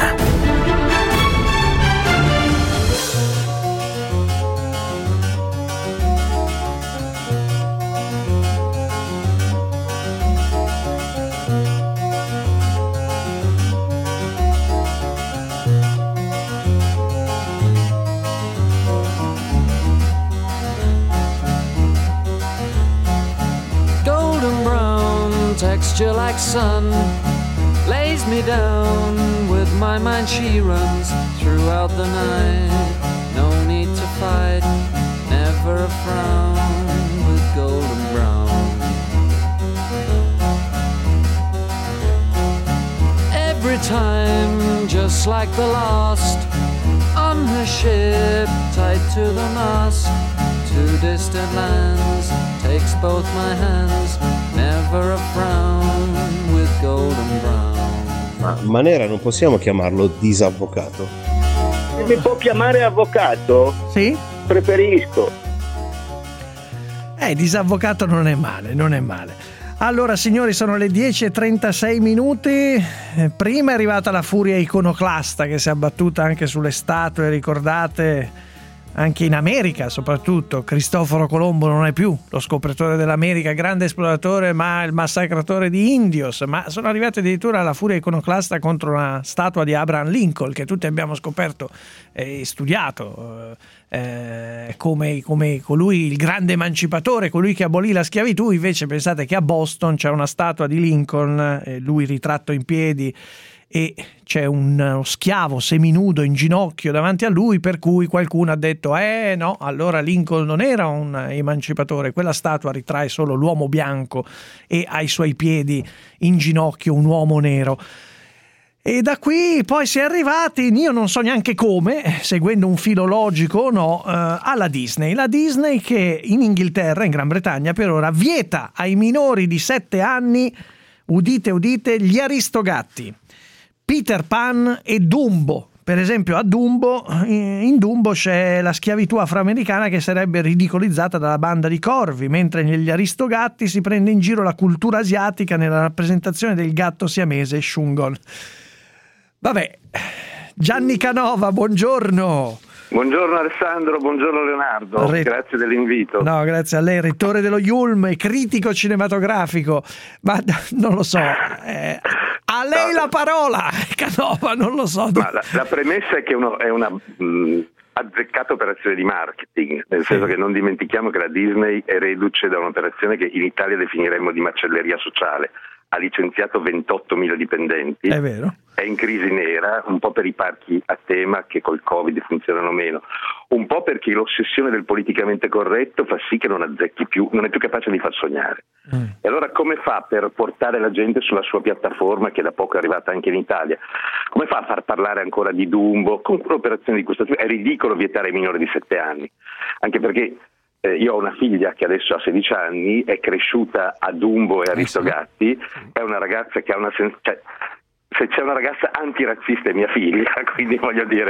Texture like sun lays me down. With my mind she runs throughout the night. No need to fight, never a frown. With golden brown, every time just like the last. On her ship tied to the mast, to distant lands takes both my hands. Never a frown with golden brown. Ma Manera non possiamo chiamarlo disavvocato? Mi può chiamare avvocato? Sì? Preferisco. Disavvocato non è male. Allora signori, sono le 10:36 minuti. Prima è arrivata la furia iconoclasta che si è abbattuta anche sulle statue ricordate anche in America, soprattutto. Cristoforo Colombo non è più lo scopritore dell'America, grande esploratore, ma il massacratore di indios. Ma sono arrivati addirittura alla furia iconoclasta contro una statua di Abraham Lincoln, che tutti abbiamo scoperto e studiato come colui, il grande emancipatore, colui che abolì la schiavitù. Invece pensate che a Boston c'è una statua di Lincoln, lui ritratto in piedi e c'è uno schiavo seminudo in ginocchio davanti a lui, per cui qualcuno ha detto no, allora Lincoln non era un emancipatore, quella statua ritrae solo l'uomo bianco e ai suoi piedi in ginocchio un uomo nero. E da qui poi si è arrivati, io non so neanche come, seguendo un filo logico o no, alla Disney. La Disney che in Inghilterra, in Gran Bretagna, per ora vieta ai minori di 7 anni, udite udite, gli Aristogatti, Peter Pan e Dumbo. Per esempio in Dumbo c'è la schiavitù afroamericana che sarebbe ridicolizzata dalla banda di corvi, mentre negli Aristogatti si prende in giro la cultura asiatica nella rappresentazione del gatto siamese Shungon. Vabbè, Gianni Canova, buongiorno. Buongiorno Alessandro, buongiorno Leonardo, grazie dell'invito. No, grazie a lei, rettore dello Yulm e critico cinematografico, ma non lo so, a lei la parola, Canova, non lo so. Ma la premessa è che è una azzeccata operazione di marketing, nel senso che non dimentichiamo che la Disney è reduce da un'operazione che in Italia definiremmo di macelleria sociale. Ha licenziato 28.000 dipendenti, è vero, è in crisi nera, un po' per i parchi a tema che col Covid funzionano meno, un po' perché l'ossessione del politicamente corretto fa sì che non azzecchi più, non è più capace di far sognare. E allora come fa per portare la gente sulla sua piattaforma, che da poco è arrivata anche in Italia? Come fa a far parlare ancora di Dumbo con un'operazione di questo tipo? È ridicolo vietare ai minori di 7 anni, anche perché io ho una figlia che adesso ha 16 anni, è cresciuta a Dumbo e Aristogatti, è una ragazza che ha una se c'è una ragazza antirazzista è mia figlia, quindi voglio dire,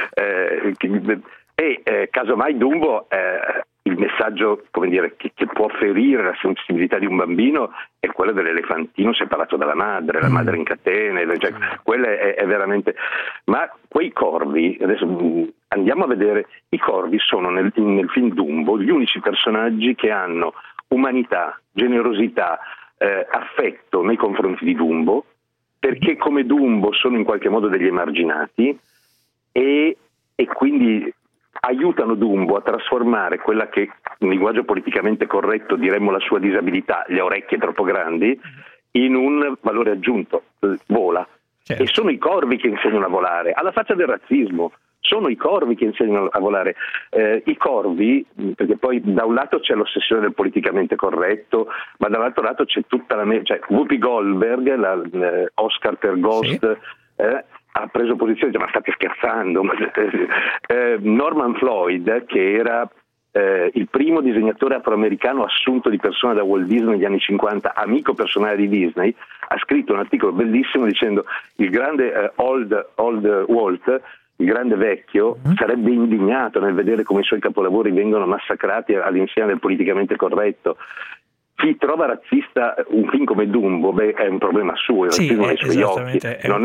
casomai Dumbo, il messaggio, come dire, che può ferire la sensibilità di un bambino è quello dell'elefantino separato dalla madre, la madre in catene, cioè, quello è veramente. Ma quei corvi, adesso andiamo a vedere, i corvi sono nel film Dumbo gli unici personaggi che hanno umanità, generosità, affetto nei confronti di Dumbo, perché come Dumbo sono in qualche modo degli emarginati e quindi aiutano Dumbo a trasformare quella che in linguaggio politicamente corretto diremmo la sua disabilità, le orecchie troppo grandi, in un valore aggiunto, vola. Certo. E sono i corvi che insegnano a volare, alla faccia del razzismo. Sono i corvi che insegnano a volare. I corvi, perché poi da un lato c'è l'ossessione del politicamente corretto, ma dall'altro lato c'è tutta cioè Whoopi Goldberg, Oscar per Ghost, sì. Ha preso posizione, dice, ma state scherzando? Norman Floyd, che era il primo disegnatore afroamericano assunto di persona da Walt Disney negli anni 50, amico personale di Disney, ha scritto un articolo bellissimo dicendo il grande Old Walt, il grande vecchio, sarebbe indignato nel vedere come i suoi capolavori vengono massacrati all'insegna del politicamente corretto. Chi trova razzista un film come Dumbo, è un problema suo, il razzismo nei suoi occhi.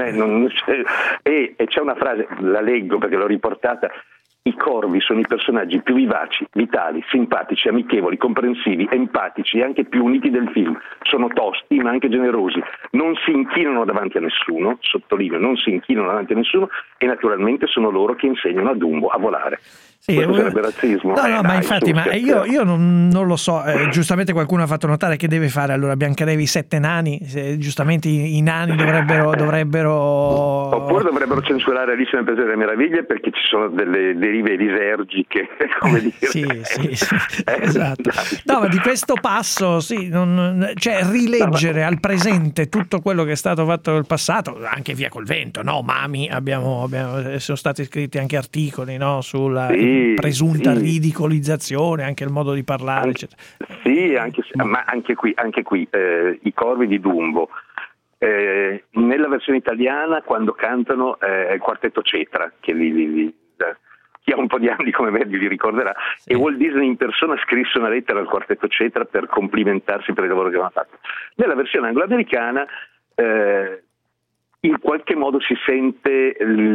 E c'è una frase, la leggo perché l'ho riportata: i corvi sono i personaggi più vivaci, vitali, simpatici, amichevoli, comprensivi, empatici e anche più uniti del film. Sono tosti ma anche generosi, non si inchinano davanti a nessuno, sottolineo, non si inchinano davanti a nessuno, e naturalmente sono loro che insegnano a Dumbo a volare. Sì, questo sarebbe razzismo? No, ma infatti, ma io non lo so, giustamente qualcuno ha fatto notare che deve fare allora Biancanevi 7 nani, giustamente i nani dovrebbero oppure dovrebbero censurare Alice nel Paese delle Meraviglie, perché ci sono delle derive lisergiche, come dire. Sì, esatto. No, ma di questo passo cioè rileggere al presente tutto quello che è stato fatto nel passato, anche Via col vento, no? Mami, sono stati scritti anche articoli, no? Sulla presunta ridicolizzazione, anche il modo di parlare, eccetera. Sì, ma anche qui i corvi di Dumbo, nella versione italiana quando cantano è il quartetto Cetra, che chi ha un po' di anni come me li ricorderà, e Walt Disney in persona scrisse una lettera al quartetto Cetra per complimentarsi per il lavoro che avevano fatto. Nella versione angloamericana in qualche modo si sente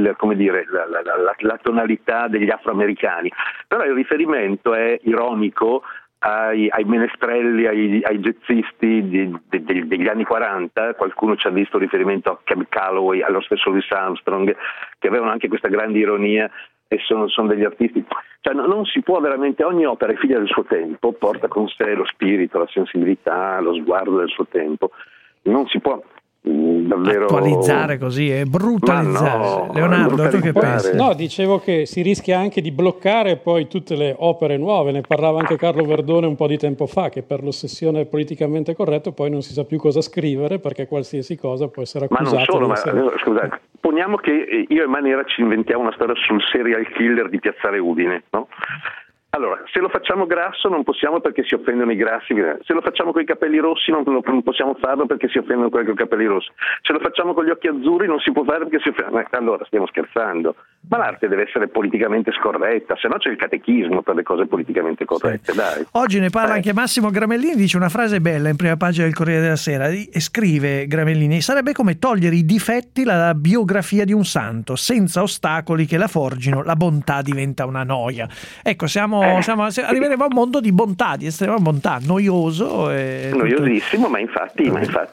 la tonalità degli afroamericani, però il riferimento è ironico ai menestrelli, ai jazzisti degli anni 40. Qualcuno ci ha visto riferimento a Cab Calloway, allo stesso Louis Armstrong, che avevano anche questa grande ironia e sono degli artisti. Cioè, non si può veramente, ogni opera è figlia del suo tempo, porta con sé lo spirito, la sensibilità, lo sguardo del suo tempo, non si può davvero attualizzare così e brutalizzare. Ma no, Leonardo, tu che pensi? No, dicevo che si rischia anche di bloccare poi tutte le opere nuove. Ne parlava anche Carlo Verdone un po' di tempo fa, che per l'ossessione politicamente corretto poi non si sa più cosa scrivere, perché qualsiasi cosa può essere Ma accusata. non solo, di ma essere- scusate, poniamo che io e Manera ci inventiamo una storia sul serial killer di Piazzale Udine, no? Allora, se lo facciamo grasso non possiamo perché si offendono i grassi, se lo facciamo con i capelli rossi non possiamo farlo perché si offendono quelli con i capelli rossi, se lo facciamo con gli occhi azzurri non si può fare perché si offendono. Allora, stiamo scherzando. Ma l'arte deve essere politicamente scorretta, se no c'è il catechismo per le cose politicamente corrette, dai. Oggi ne parla anche Massimo Gramellini, dice una frase bella in prima pagina del Corriere della Sera e scrive Gramellini: sarebbe come togliere i difetti dalla biografia di un santo, senza ostacoli che la forgino, la bontà diventa una noia. Ecco, arriveremo a un mondo di bontà, di estrema bontà, noioso e noiosissimo, ma infatti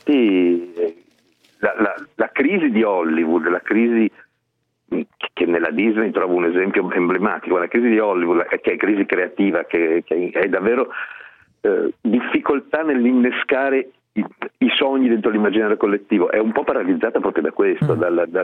la crisi di Hollywood, la crisi che nella Disney trovo un esempio emblematico, la crisi di Hollywood, che è crisi creativa, che è davvero difficoltà nell'innescare i sogni dentro l'immaginario collettivo, è un po' paralizzata proprio da questo,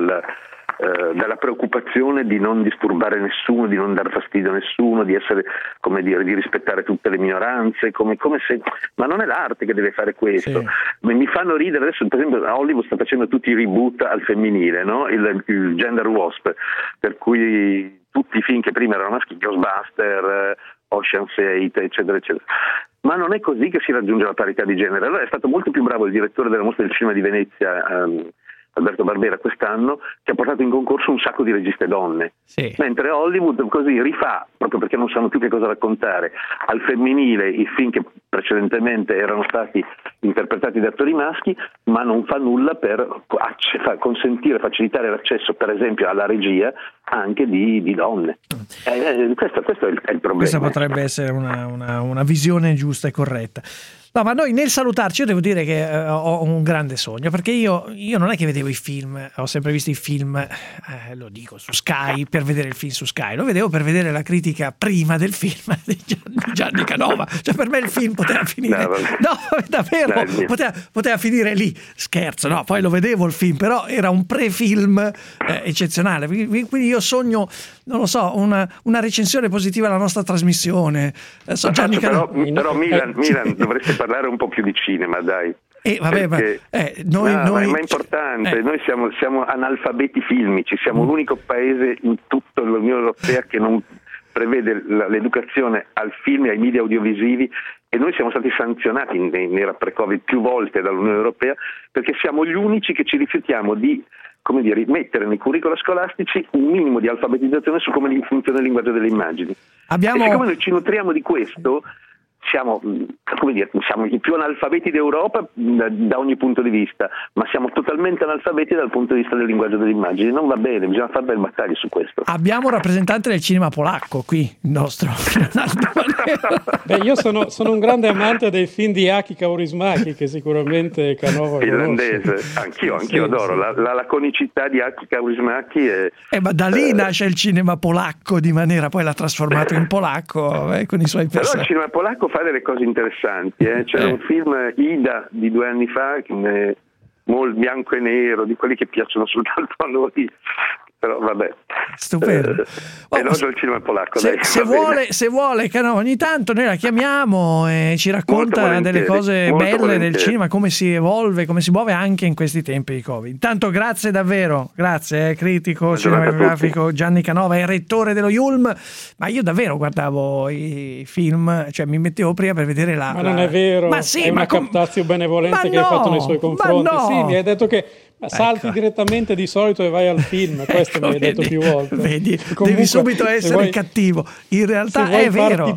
dalla preoccupazione di non disturbare nessuno, di non dar fastidio a nessuno, di essere, come dire, di rispettare tutte le minoranze, come se, ma non è l'arte che deve fare questo. Mi fanno ridere adesso, per esempio Hollywood sta facendo tutti i reboot al femminile, no? Il gender wasp, per cui tutti i film che prima erano maschi, Ghostbuster, Ocean's 8, eccetera eccetera. Ma non è così che si raggiunge la parità di genere. Allora è stato molto più bravo il direttore della Mostra del Cinema di Venezia, Alberto Barbera, quest'anno, che ha portato in concorso un sacco di registe donne, mentre Hollywood così rifà, proprio perché non sanno più che cosa raccontare, al femminile i film che precedentemente erano stati interpretati da attori maschi, ma non fa nulla per consentire, facilitare l'accesso per esempio alla regia anche di donne. Questo è il problema. Questa potrebbe essere una visione giusta e corretta. No, ma noi nel salutarci, io devo dire che ho un grande sogno, perché io non è che vedevo i film, ho sempre visto i film, lo dico, su Sky, per vedere il film su Sky, lo vedevo per vedere la critica prima del film di Gianni Canova, cioè per me il film poteva finire, davvero, poteva finire lì, scherzo, no, poi lo vedevo il film, però era un pre-film eccezionale, quindi io sogno, non lo so, una recensione positiva alla nostra trasmissione. Gianni però Milan dovreste parlare un po' più di cinema, dai. Vabbè, ma è importante, noi siamo analfabeti filmici, siamo l'unico paese in tutta l'Unione Europea che non prevede l'educazione al film e ai media audiovisivi, e noi siamo stati sanzionati nei pre-Covid più volte dall'Unione Europea perché siamo gli unici che ci rifiutiamo di, come dire, mettere nei curricula scolastici un minimo di alfabetizzazione su come funziona il linguaggio delle immagini. E siccome noi ci nutriamo di questo, siamo i più analfabeti d'Europa da ogni punto di vista, ma siamo totalmente analfabeti dal punto di vista del linguaggio delle immagini. Non va bene, bisogna fare belle battaglie su questo. Abbiamo un rappresentante del cinema polacco qui, il nostro Beh, io sono un grande amante dei film di Aki Kaurismäki, che sicuramente Canova finlandese. Anch'io adoro la laconicità di Aki Kaurismäki ma da lì nasce il cinema polacco di maniera, poi l'ha trasformato in polacco con i suoi Però personaggi. il cinema polacco fa delle cose interessanti, C'era un film Ida di 2 anni fa, molto bianco e nero, di quelli che piacciono soltanto a noi, però vabbè, stupendo. elogio il cinema polacco. Se vuole Canova, ogni tanto noi la chiamiamo e ci racconta delle cose belle del cinema, come si evolve, come si muove anche in questi tempi di Covid. Intanto grazie davvero, critico cinematografico Gianni Canova è rettore dello Yulm. Ma io davvero guardavo i film, cioè mi mettevo prima per vedere Ma non è vero, ma sì, è una captatio benevolente che hai fatto nei suoi confronti. Sì, mi hai detto che salti direttamente di solito e vai al film, questo mi hai detto più volte. Vedi, Comunque, devi subito essere cattivo. In realtà è vero.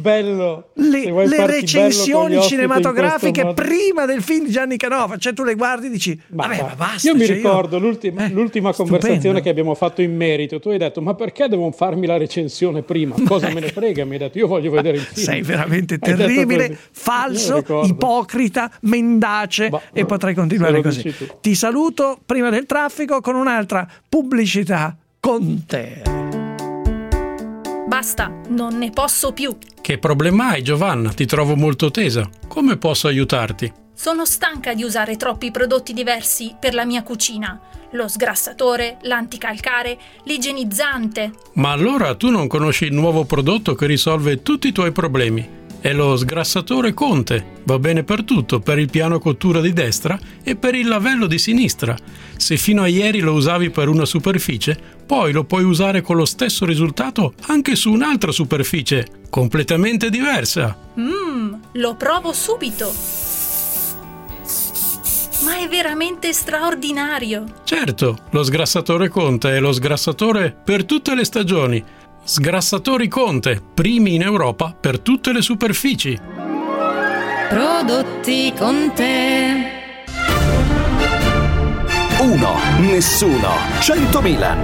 Le recensioni cinematografiche prima del film di Gianni Canova, cioè tu le guardi e dici ma basta. Io mi ricordo l'ultima conversazione che abbiamo fatto in merito. Tu hai detto ma perché devo farmi la recensione prima? Cosa me ne frega? Mi hai detto io voglio vedere il film. Sei veramente terribile, falso, ipocrita, mendace e potrei continuare così. Ti saluto prima del traffico con un'altra pubblicità con te. Basta, non ne posso più. Che problema hai, Giovanna? Ti trovo molto tesa. Come posso aiutarti? Sono stanca di usare troppi prodotti diversi per la mia cucina. Lo sgrassatore, l'anticalcare, l'igienizzante. Ma allora tu non conosci il nuovo prodotto che risolve tutti i tuoi problemi? È lo sgrassatore Conte. Va bene per tutto, per il piano cottura di destra e per il lavello di sinistra. Se fino a ieri lo usavi per una superficie, poi lo puoi usare con lo stesso risultato anche su un'altra superficie, completamente diversa. Lo provo subito. Ma è veramente straordinario. Certo, lo sgrassatore Conte è lo sgrassatore per tutte le stagioni. Sgrassatori Conte, primi in Europa per tutte le superfici. Prodotti Conte. 1, nessuno, 100 Milan.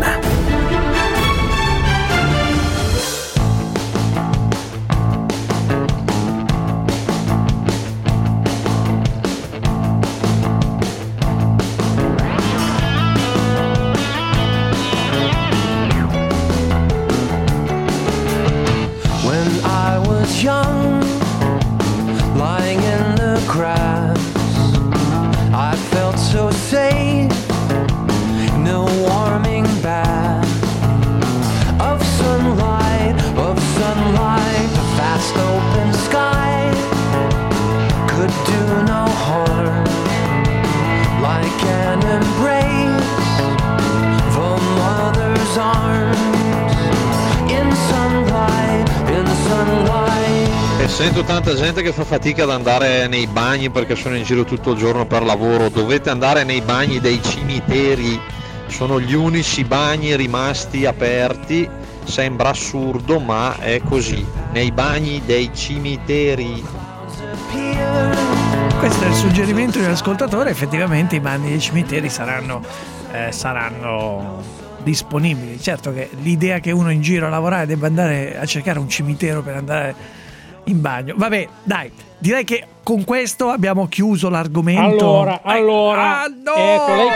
Young, lying in the grass, I felt so safe, no warming bath of sunlight, the vast open sky could do no harm, like an embrace, the mother's arms, in sunlight, in sunlight. E sento tanta gente che fa fatica ad andare nei bagni perché sono in giro tutto il giorno per lavoro. Dovete andare nei bagni dei cimiteri, sono gli unici bagni rimasti aperti. Sembra assurdo, ma è così. Nei bagni dei cimiteri. Questo è il suggerimento dell'ascoltatore. Effettivamente i bagni dei cimiteri saranno disponibili. Certo che l'idea che uno in giro a lavorare debba andare a cercare un cimitero per andare in bagno. Vabbè, dai, direi che con questo abbiamo chiuso l'argomento. Allora, no! Ecco, lei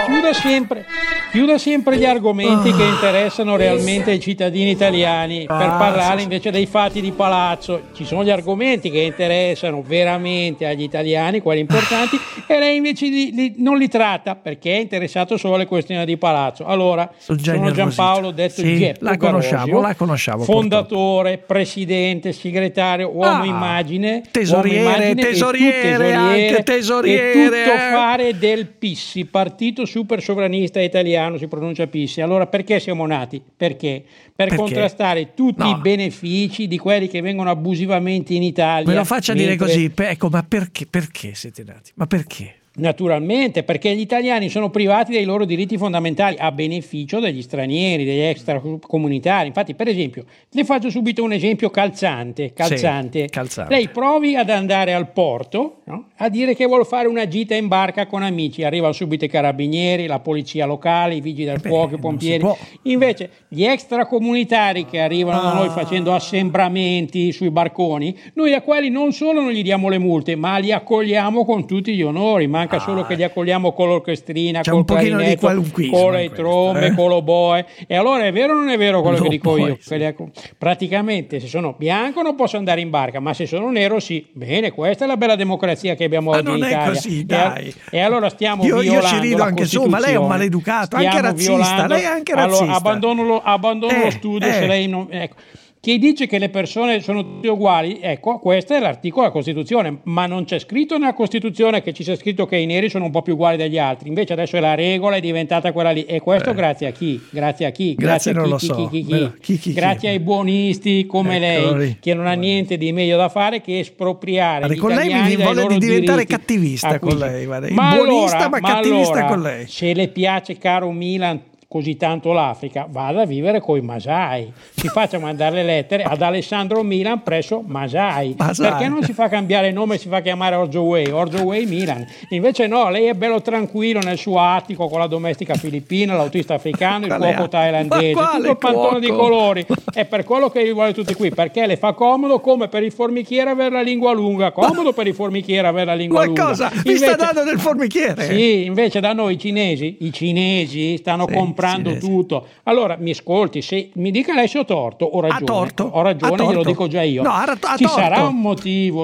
chiuda sempre gli argomenti che interessano realmente ai cittadini italiani per parlare invece dei fatti di palazzo. Ci sono gli argomenti che interessano veramente agli italiani, quelli importanti, e lei invece non li tratta perché è interessato solo alle questioni di palazzo. Allora, sono Giampaolo, detto il Geppo la conosciamo. Fondatore, presidente, segretario, uomo immagine, tesoriere, anche tesoriere. E tutto fare del PISSI, Partito Super Sovranista Italiano, si pronuncia PISSI. Allora perché siamo nati? Perché? Per contrastare tutti i benefici di quelli che vengono abusivamente in Italia. Me lo faccia dire così, ecco, ma perché siete nati? Ma perché? Naturalmente, perché gli italiani sono privati dei loro diritti fondamentali a beneficio degli stranieri, degli extracomunitari. Infatti, per esempio, le faccio subito un esempio calzante. Lei provi ad andare al porto, no? A dire che vuole fare una gita in barca con amici. Arrivano subito i carabinieri, la polizia locale, i vigili del fuoco, i pompieri. Invece, gli extracomunitari che arrivano da noi facendo assembramenti sui barconi, noi a quelli non solo non gli diamo le multe, ma li accogliamo con tutti gli onori. Manca solo che li accogliamo con l'orchestrina, col clarinetto, con le trombe, con l'oboe. E allora è vero o non è vero quello che dico io? Praticamente se sono bianco non posso andare in barca, ma se sono nero sì. Bene, questa è la bella democrazia che abbiamo oggi in Italia. Non è così, dai. E allora stiamo violando io ci rido anche su, ma lei è un maleducato, anche razzista. Lei è anche razzista. Allora abbandono lo studio se lei non... Ecco. Chi dice che le persone sono tutte uguali, ecco, questo è l'articolo della Costituzione, ma non c'è scritto nella Costituzione che ci sia scritto che i neri sono un po' più uguali degli altri. Invece adesso è la regola, è diventata quella lì. E questo grazie a chi? Grazie a chi? Grazie a chi? Grazie ai buonisti come lei, che non ha niente di meglio da fare che espropriare gli italiani dai loro diritti. Con lei mi vuole diventare cattivista con lei, buonista ma cattivista con lei. Se le piace, caro Milan, così tanto l'Africa, vada a vivere coi Masai, si faccia mandare le lettere ad Alessandro Milan presso Masai. Perché non si fa cambiare il nome e si fa chiamare Orzo Way Milan? Invece no, lei è bello tranquillo nel suo attico con la domestica filippina, l'autista africano, il cuoco thailandese, tutto il pantone di colori. È per quello che li vuole tutti qui, perché le fa comodo come per il formichiere avere la lingua lunga, comodo per il formichiere avere la lingua lunga. Ma cosa? Mi sta dando del formichiere? Sì, invece da noi i cinesi stanno comprando comprando tutto. Allora mi ascolti, se mi dica lei se ho torto o ragione, ho ragione, glielo dico già io. No, ci sarà un motivo,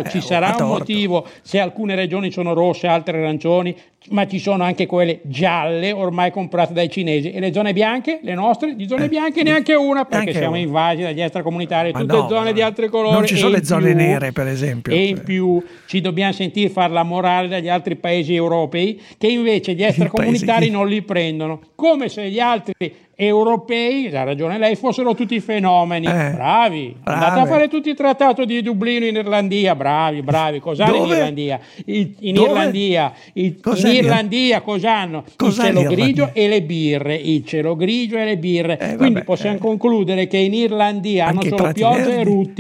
se alcune regioni sono rosse, altre arancioni, ma ci sono anche quelle gialle ormai comprate dai cinesi, e le zone bianche, le nostre, di zone bianche neanche una, perché siamo invasi dagli extracomunitari, tutte zone di altri colori. Non ci sono le zone nere, per esempio. E in più ci dobbiamo sentire far la morale dagli altri paesi europei, che invece gli extracomunitari non li prendono, come se gli altri europei, ha ragione lei, fossero tutti fenomeni. Bravi, andate a fare tutti il trattato di Dublino in Irlandia, bravi, cos'hanno in Irlandia? In Irlandia cos'hanno? Il cielo grigio e le birre, quindi possiamo concludere che in Irlandia hanno solo pioggia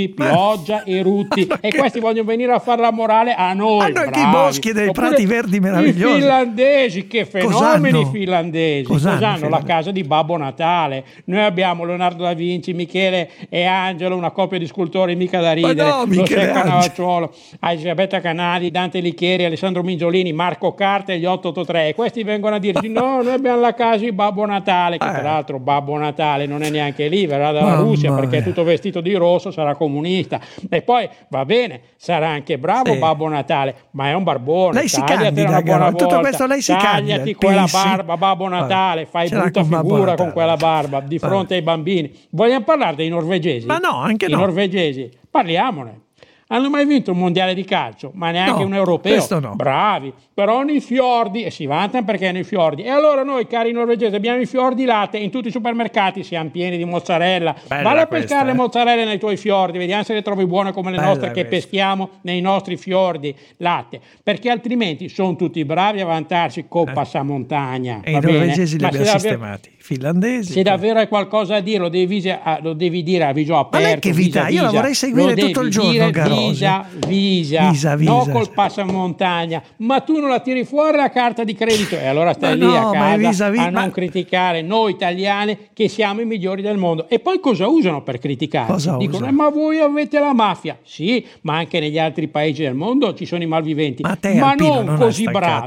e rutti, e questi vogliono venire a fare la morale a noi. Hanno anche i boschi dei prati verdi meravigliosi. I finlandesi, che fenomeni finlandesi, cos'hanno? La casa di Babbo Natale. Noi abbiamo Leonardo da Vinci, Michele e Angelo, una coppia di scultori mica da ridere, Giuseppe Canavacciuolo, Elisabetta Canali, Dante Lichieri, Alessandro Mingiolini, Marco Carta e gli 883, e questi vengono a dirci no, noi abbiamo la casa di Babbo Natale, che peraltro Babbo Natale non è neanche lì, verrà dalla Russia perché è tutto vestito di rosso, sarà comunista, e poi va bene, sarà anche bravo Babbo Natale, ma è un barbone. Lei si candida, una buona volta. Tutto questo lei si tagliati quella barba, Babbo Natale, fai brutta figura con quella barba di fronte ai bambini. Vogliamo parlare dei norvegesi? Ma no, anche no. I norvegesi, parliamone. Hanno mai vinto un mondiale di calcio, ma neanche un europeo. Questo no. Bravi, però nei fiordi, e si vantano perché nei fiordi. E allora noi, cari norvegesi, abbiamo i fiordi latte, in tutti i supermercati siamo pieni di mozzarella. Vale a pescare le mozzarelle nei tuoi fiordi, vediamo se le trovi buone come le nostre che peschiamo nei nostri fiordi latte, perché altrimenti sono tutti bravi a vantarsi con passamontagna. E i norvegesi li abbiamo sistemati. Finlandesi. Se davvero hai qualcosa da dire, lo devi dire a viso aperto. Ma lei che vita? Io la vorrei seguire tutto il giorno, Visa, no col passamontagna, ma tu non la tiri fuori la carta di credito, e allora stai lì a casa a non criticare noi italiani che siamo i migliori del mondo. E poi cosa usano per criticare? Dicono ma voi avete la mafia. Sì, ma anche negli altri paesi del mondo ci sono i malviventi, ma non così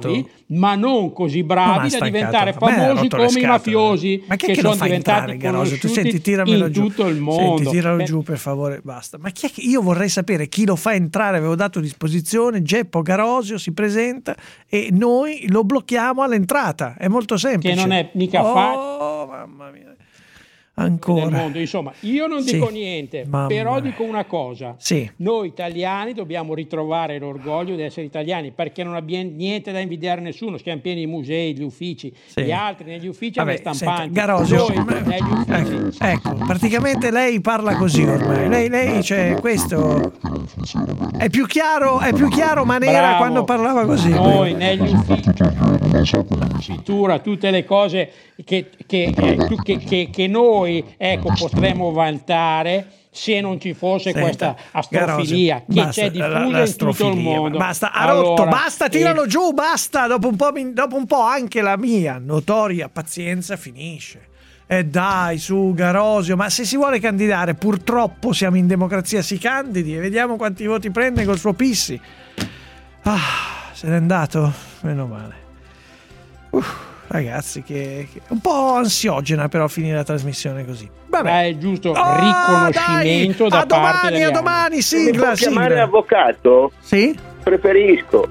bravi da diventare famosi come i mafiosi. Ma che sono diventati conosciuti in tutto il mondo. Senti, tiralo giù per favore, basta. Ma chi è che io vorrei sapere chi lo fa entrare? Avevo dato a disposizione, Geppo Garosio si presenta e noi lo blocchiamo all'entrata. È molto semplice. Che non è mica facile. Oh, mamma mia. Ancora. Del mondo. Insomma, io non dico niente, però dico una cosa. Noi italiani dobbiamo ritrovare l'orgoglio di essere italiani, perché non abbiamo niente da invidiare a nessuno. Siamo pieni di musei, gli uffici, gli altri negli uffici hanno le stampanti. Garosio, negli uffici. Ecco, praticamente lei parla così ormai. Lei c'è questo. È più chiaro Manera quando parlava così. Noi negli uffici tutte le cose che noi potremmo vantare se non ci fosse questa astrofilia che c'è diffusa in tutto il mondo. Basta, ha rotto, basta, tiralo giù, basta. Dopo un po' anche la mia notoria pazienza finisce. E dai, su Garosio, ma se si vuole candidare, purtroppo siamo in democrazia, si candidi e vediamo quanti voti prende col suo Pissi. Se n'è andato? Meno male. Ragazzi, che un po' ansiogena però finire la trasmissione così. Vabbè, è giusto riconoscimento da parte degli a domani, sigla. Mi può chiamare avvocato? Sì? Preferisco.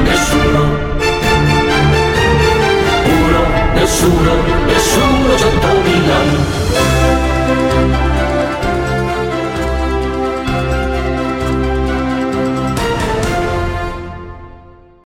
Nessuno 100